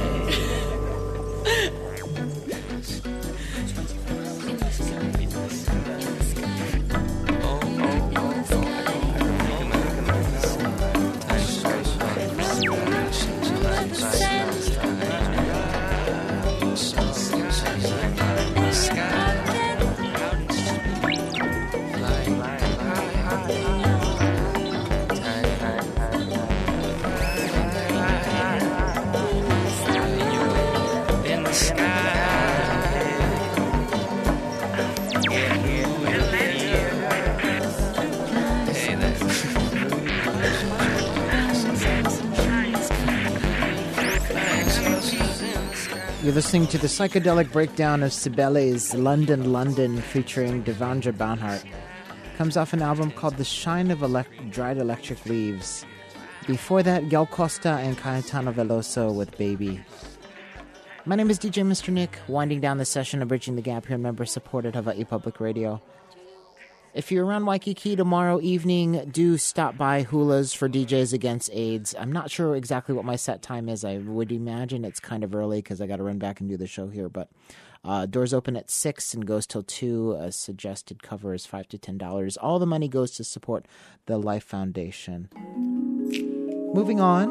You're listening to the psychedelic breakdown of Cibele's London, London, featuring Devendra Banhart. Comes off an album called The Shine of Dried Electric Leaves. Before that, Gal Costa and Caetano Veloso with Baby. My name is DJ Mr. Nick, winding down the session of Bridging the Gap here, member-supported Hawaii Public Radio. If you're around Waikiki tomorrow evening, do stop by Hula's for DJs Against AIDS. I'm not sure exactly what my set time is. I would imagine it's kind of early because I got to run back and do the show here. But doors open at 6 and goes till 2. A suggested cover is $5 to $10. All the money goes to support the Life Foundation. Moving on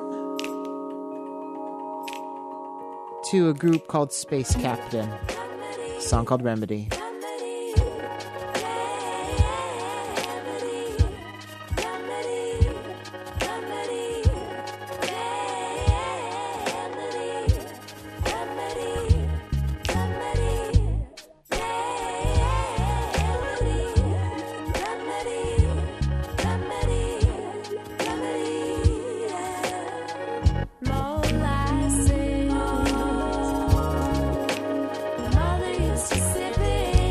to a group called Space Captain. A song called Remedy. Mother used to sip it.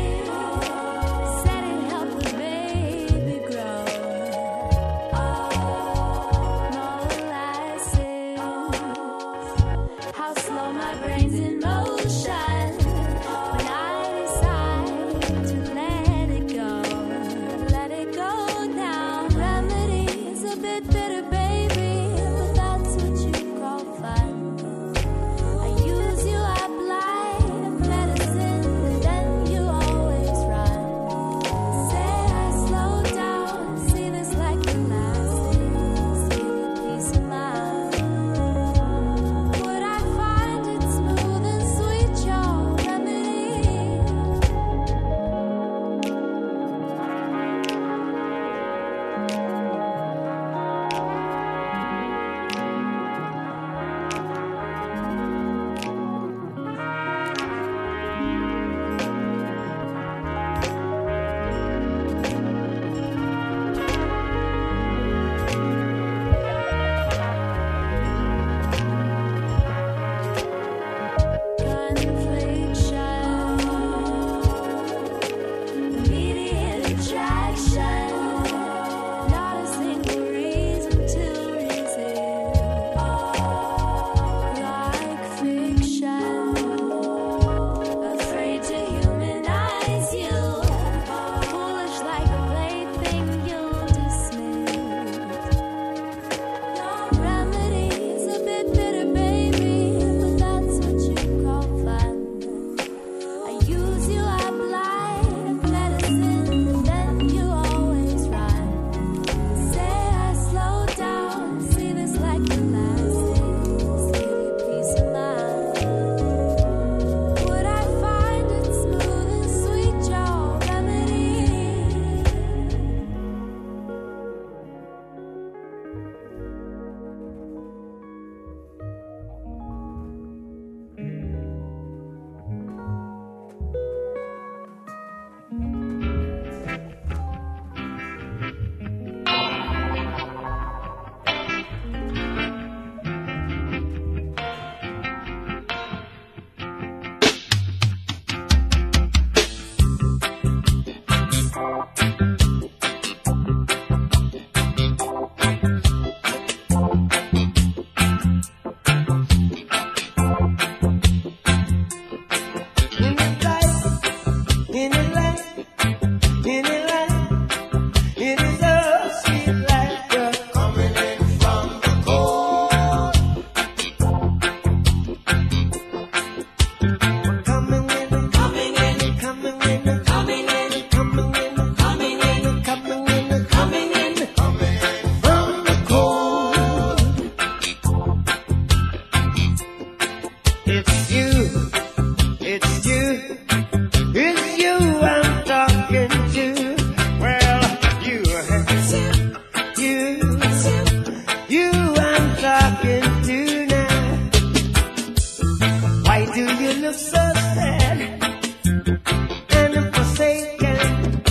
so sad and forsaken.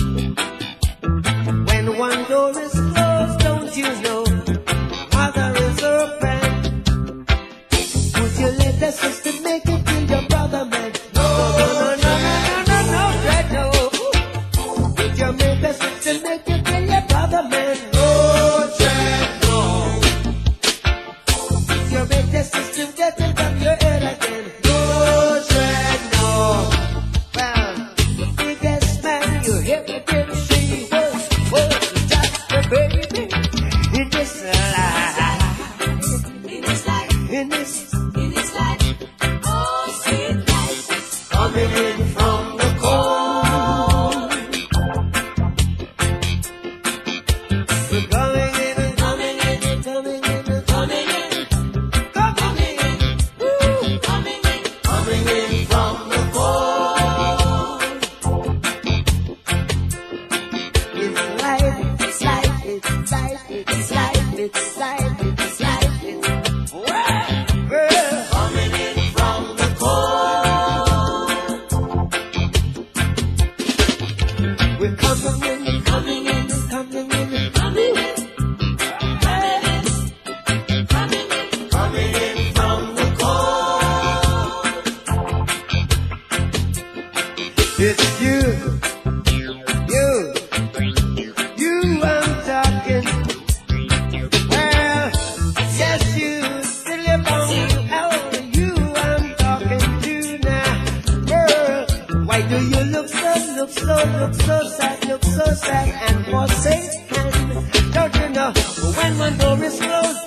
When one door is closed, don't you know other is open? Would you let the system make you feel your brother, man? No, Dread, no. Would you make the system make you feel your brother, man? No, Dread, no. Would you make the system get it from your head again? No, Dread, no. Well, the biggest man you ever did see was just a baby in this life. In this life, oh sweet life, coming in from the cold. We're coming in, coming in, coming in, coming in, coming in, woo, coming in from the cold. It's life, it's life, it's life, it's life, it's life, it's life, it's well, coming in from the cold. We're coming in, coming in, coming in, coming in, coming in from the cold. It's you I'm talking. Well, yes, you, silly bone. Oh, you I'm talking to now. Girl, why do you look so sad and forsaken? Don't you know, when one door is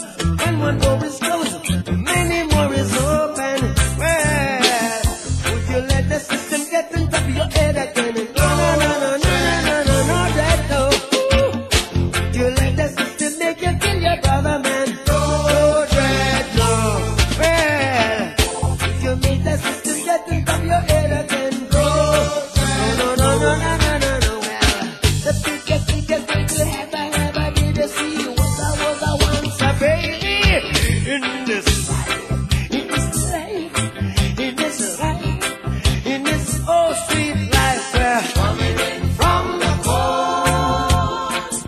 closed, many more is open. Well, would you let the system get on top of your head again? No, that no. You let the system make you kill your brother, man. No, Dread, no. Well, if you make the system get on top of your head again, no. Well, the biggest thing you ever did see was I once a baby in this life, in this oh sweet life, coming in from the cold.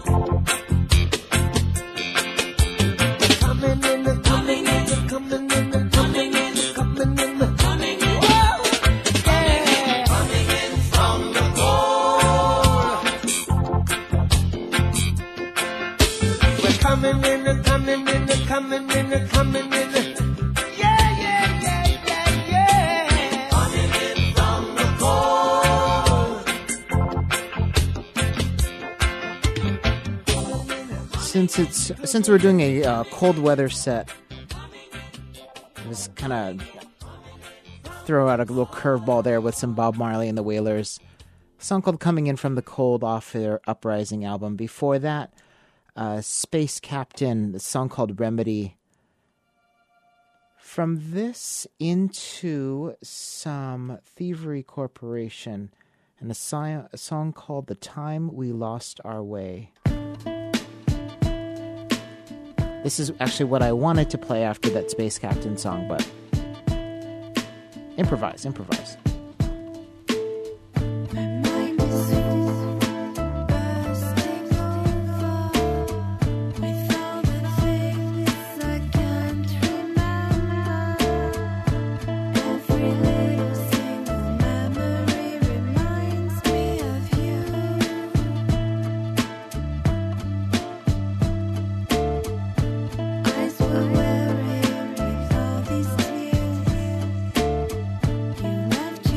Coming in, coming in, coming in, coming in, coming in, coming in. Whoa, yeah, coming in from the cold. We're coming in, coming in, coming in, coming in. Yeah. Coming in from the cold. Since we're doing a cold weather set, just kind of throw out a little curveball there with some Bob Marley and the Wailers. A song called "Coming In From the Cold" off their Uprising album. Before that, Space Captain, the song called "Remedy." From this into some Thievery Corporation and a song called "The Time We Lost Our Way." This is actually what I wanted to play after that Space Captain song, but improvise. Eyes were weary with all these tears. You left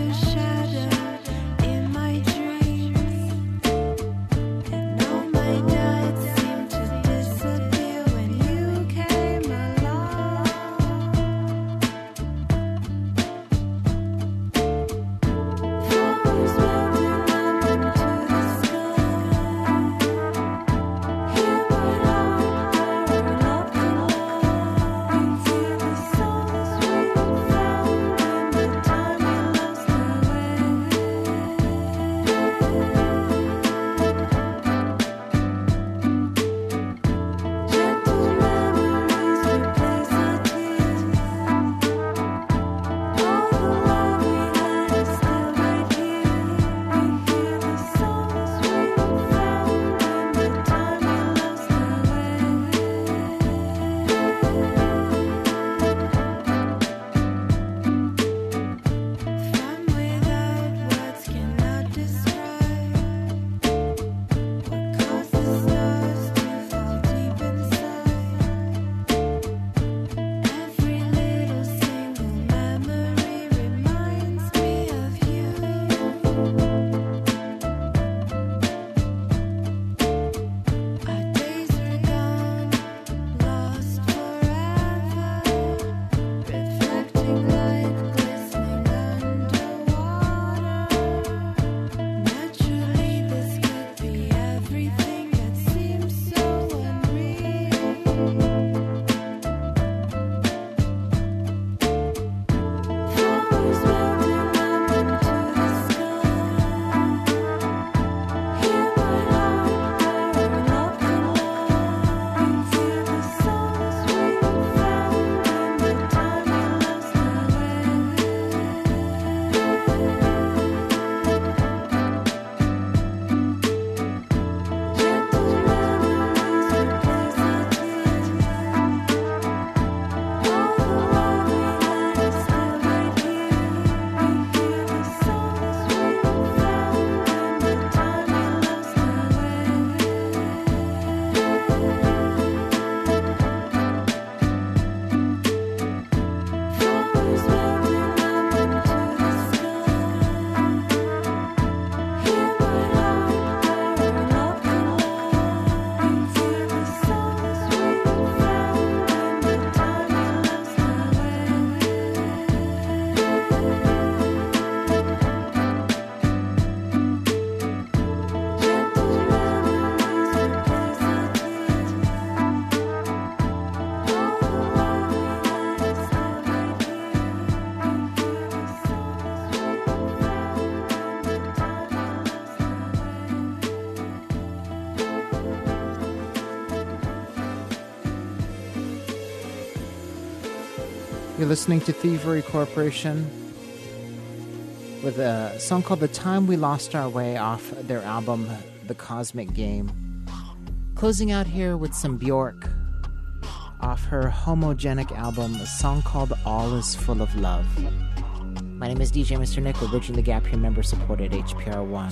You're listening to Thievery Corporation with a song called The Time We Lost Our Way off their album The Cosmic Game. Closing out here with some Bjork off her Homogenic album, a song called All Is Full of Love. My name is DJ Mr. Nick. We're bridging the gap here, member-supported HPR 1.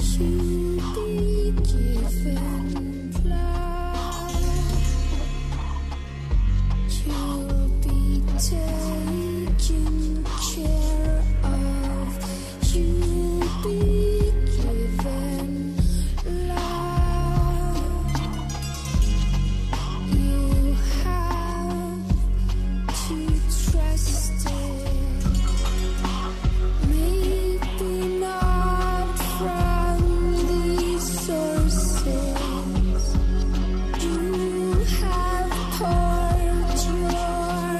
Taking care of, you'll be given love. You have to trust it. Maybe not from these sources. You have poured your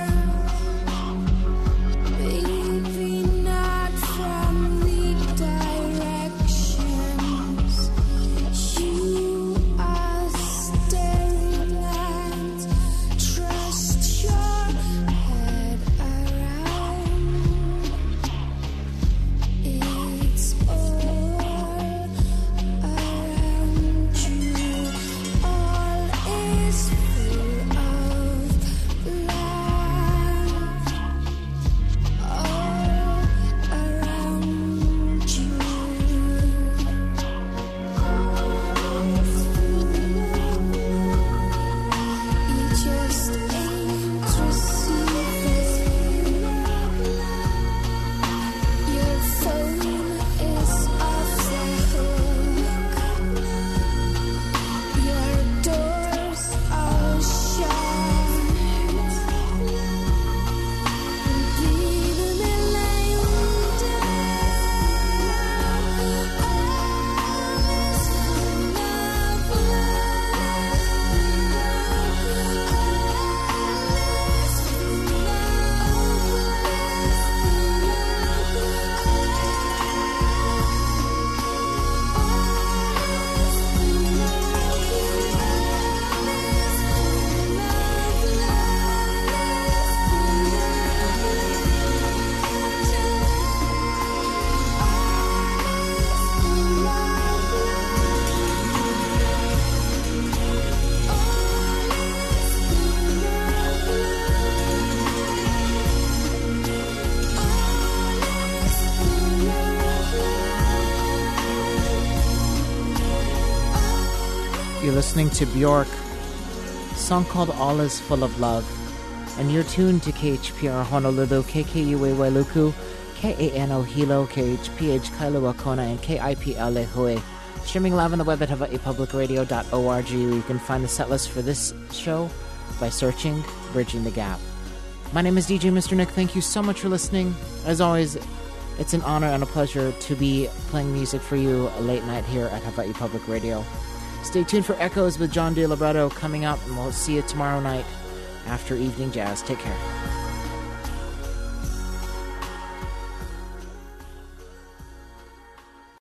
You're listening to Bjork, a song called All Is Full of Love, and you're tuned to KHPR Honolulu, KKUA Wailuku, KANO Hilo, KHPH Kailua Kona, and KIPL Lehue. Streaming live on the web at hawaiipublicradio.org. You can find the setlist for this show by searching Bridging the Gap. My name is DJ Mr. Nick. Thank you so much for listening. As always, it's an honor and a pleasure to be playing music for you late night here at Hawaii Public Radio. Stay tuned for Echoes with John DeLibretto coming up, and we'll see you tomorrow night after Evening Jazz. Take care.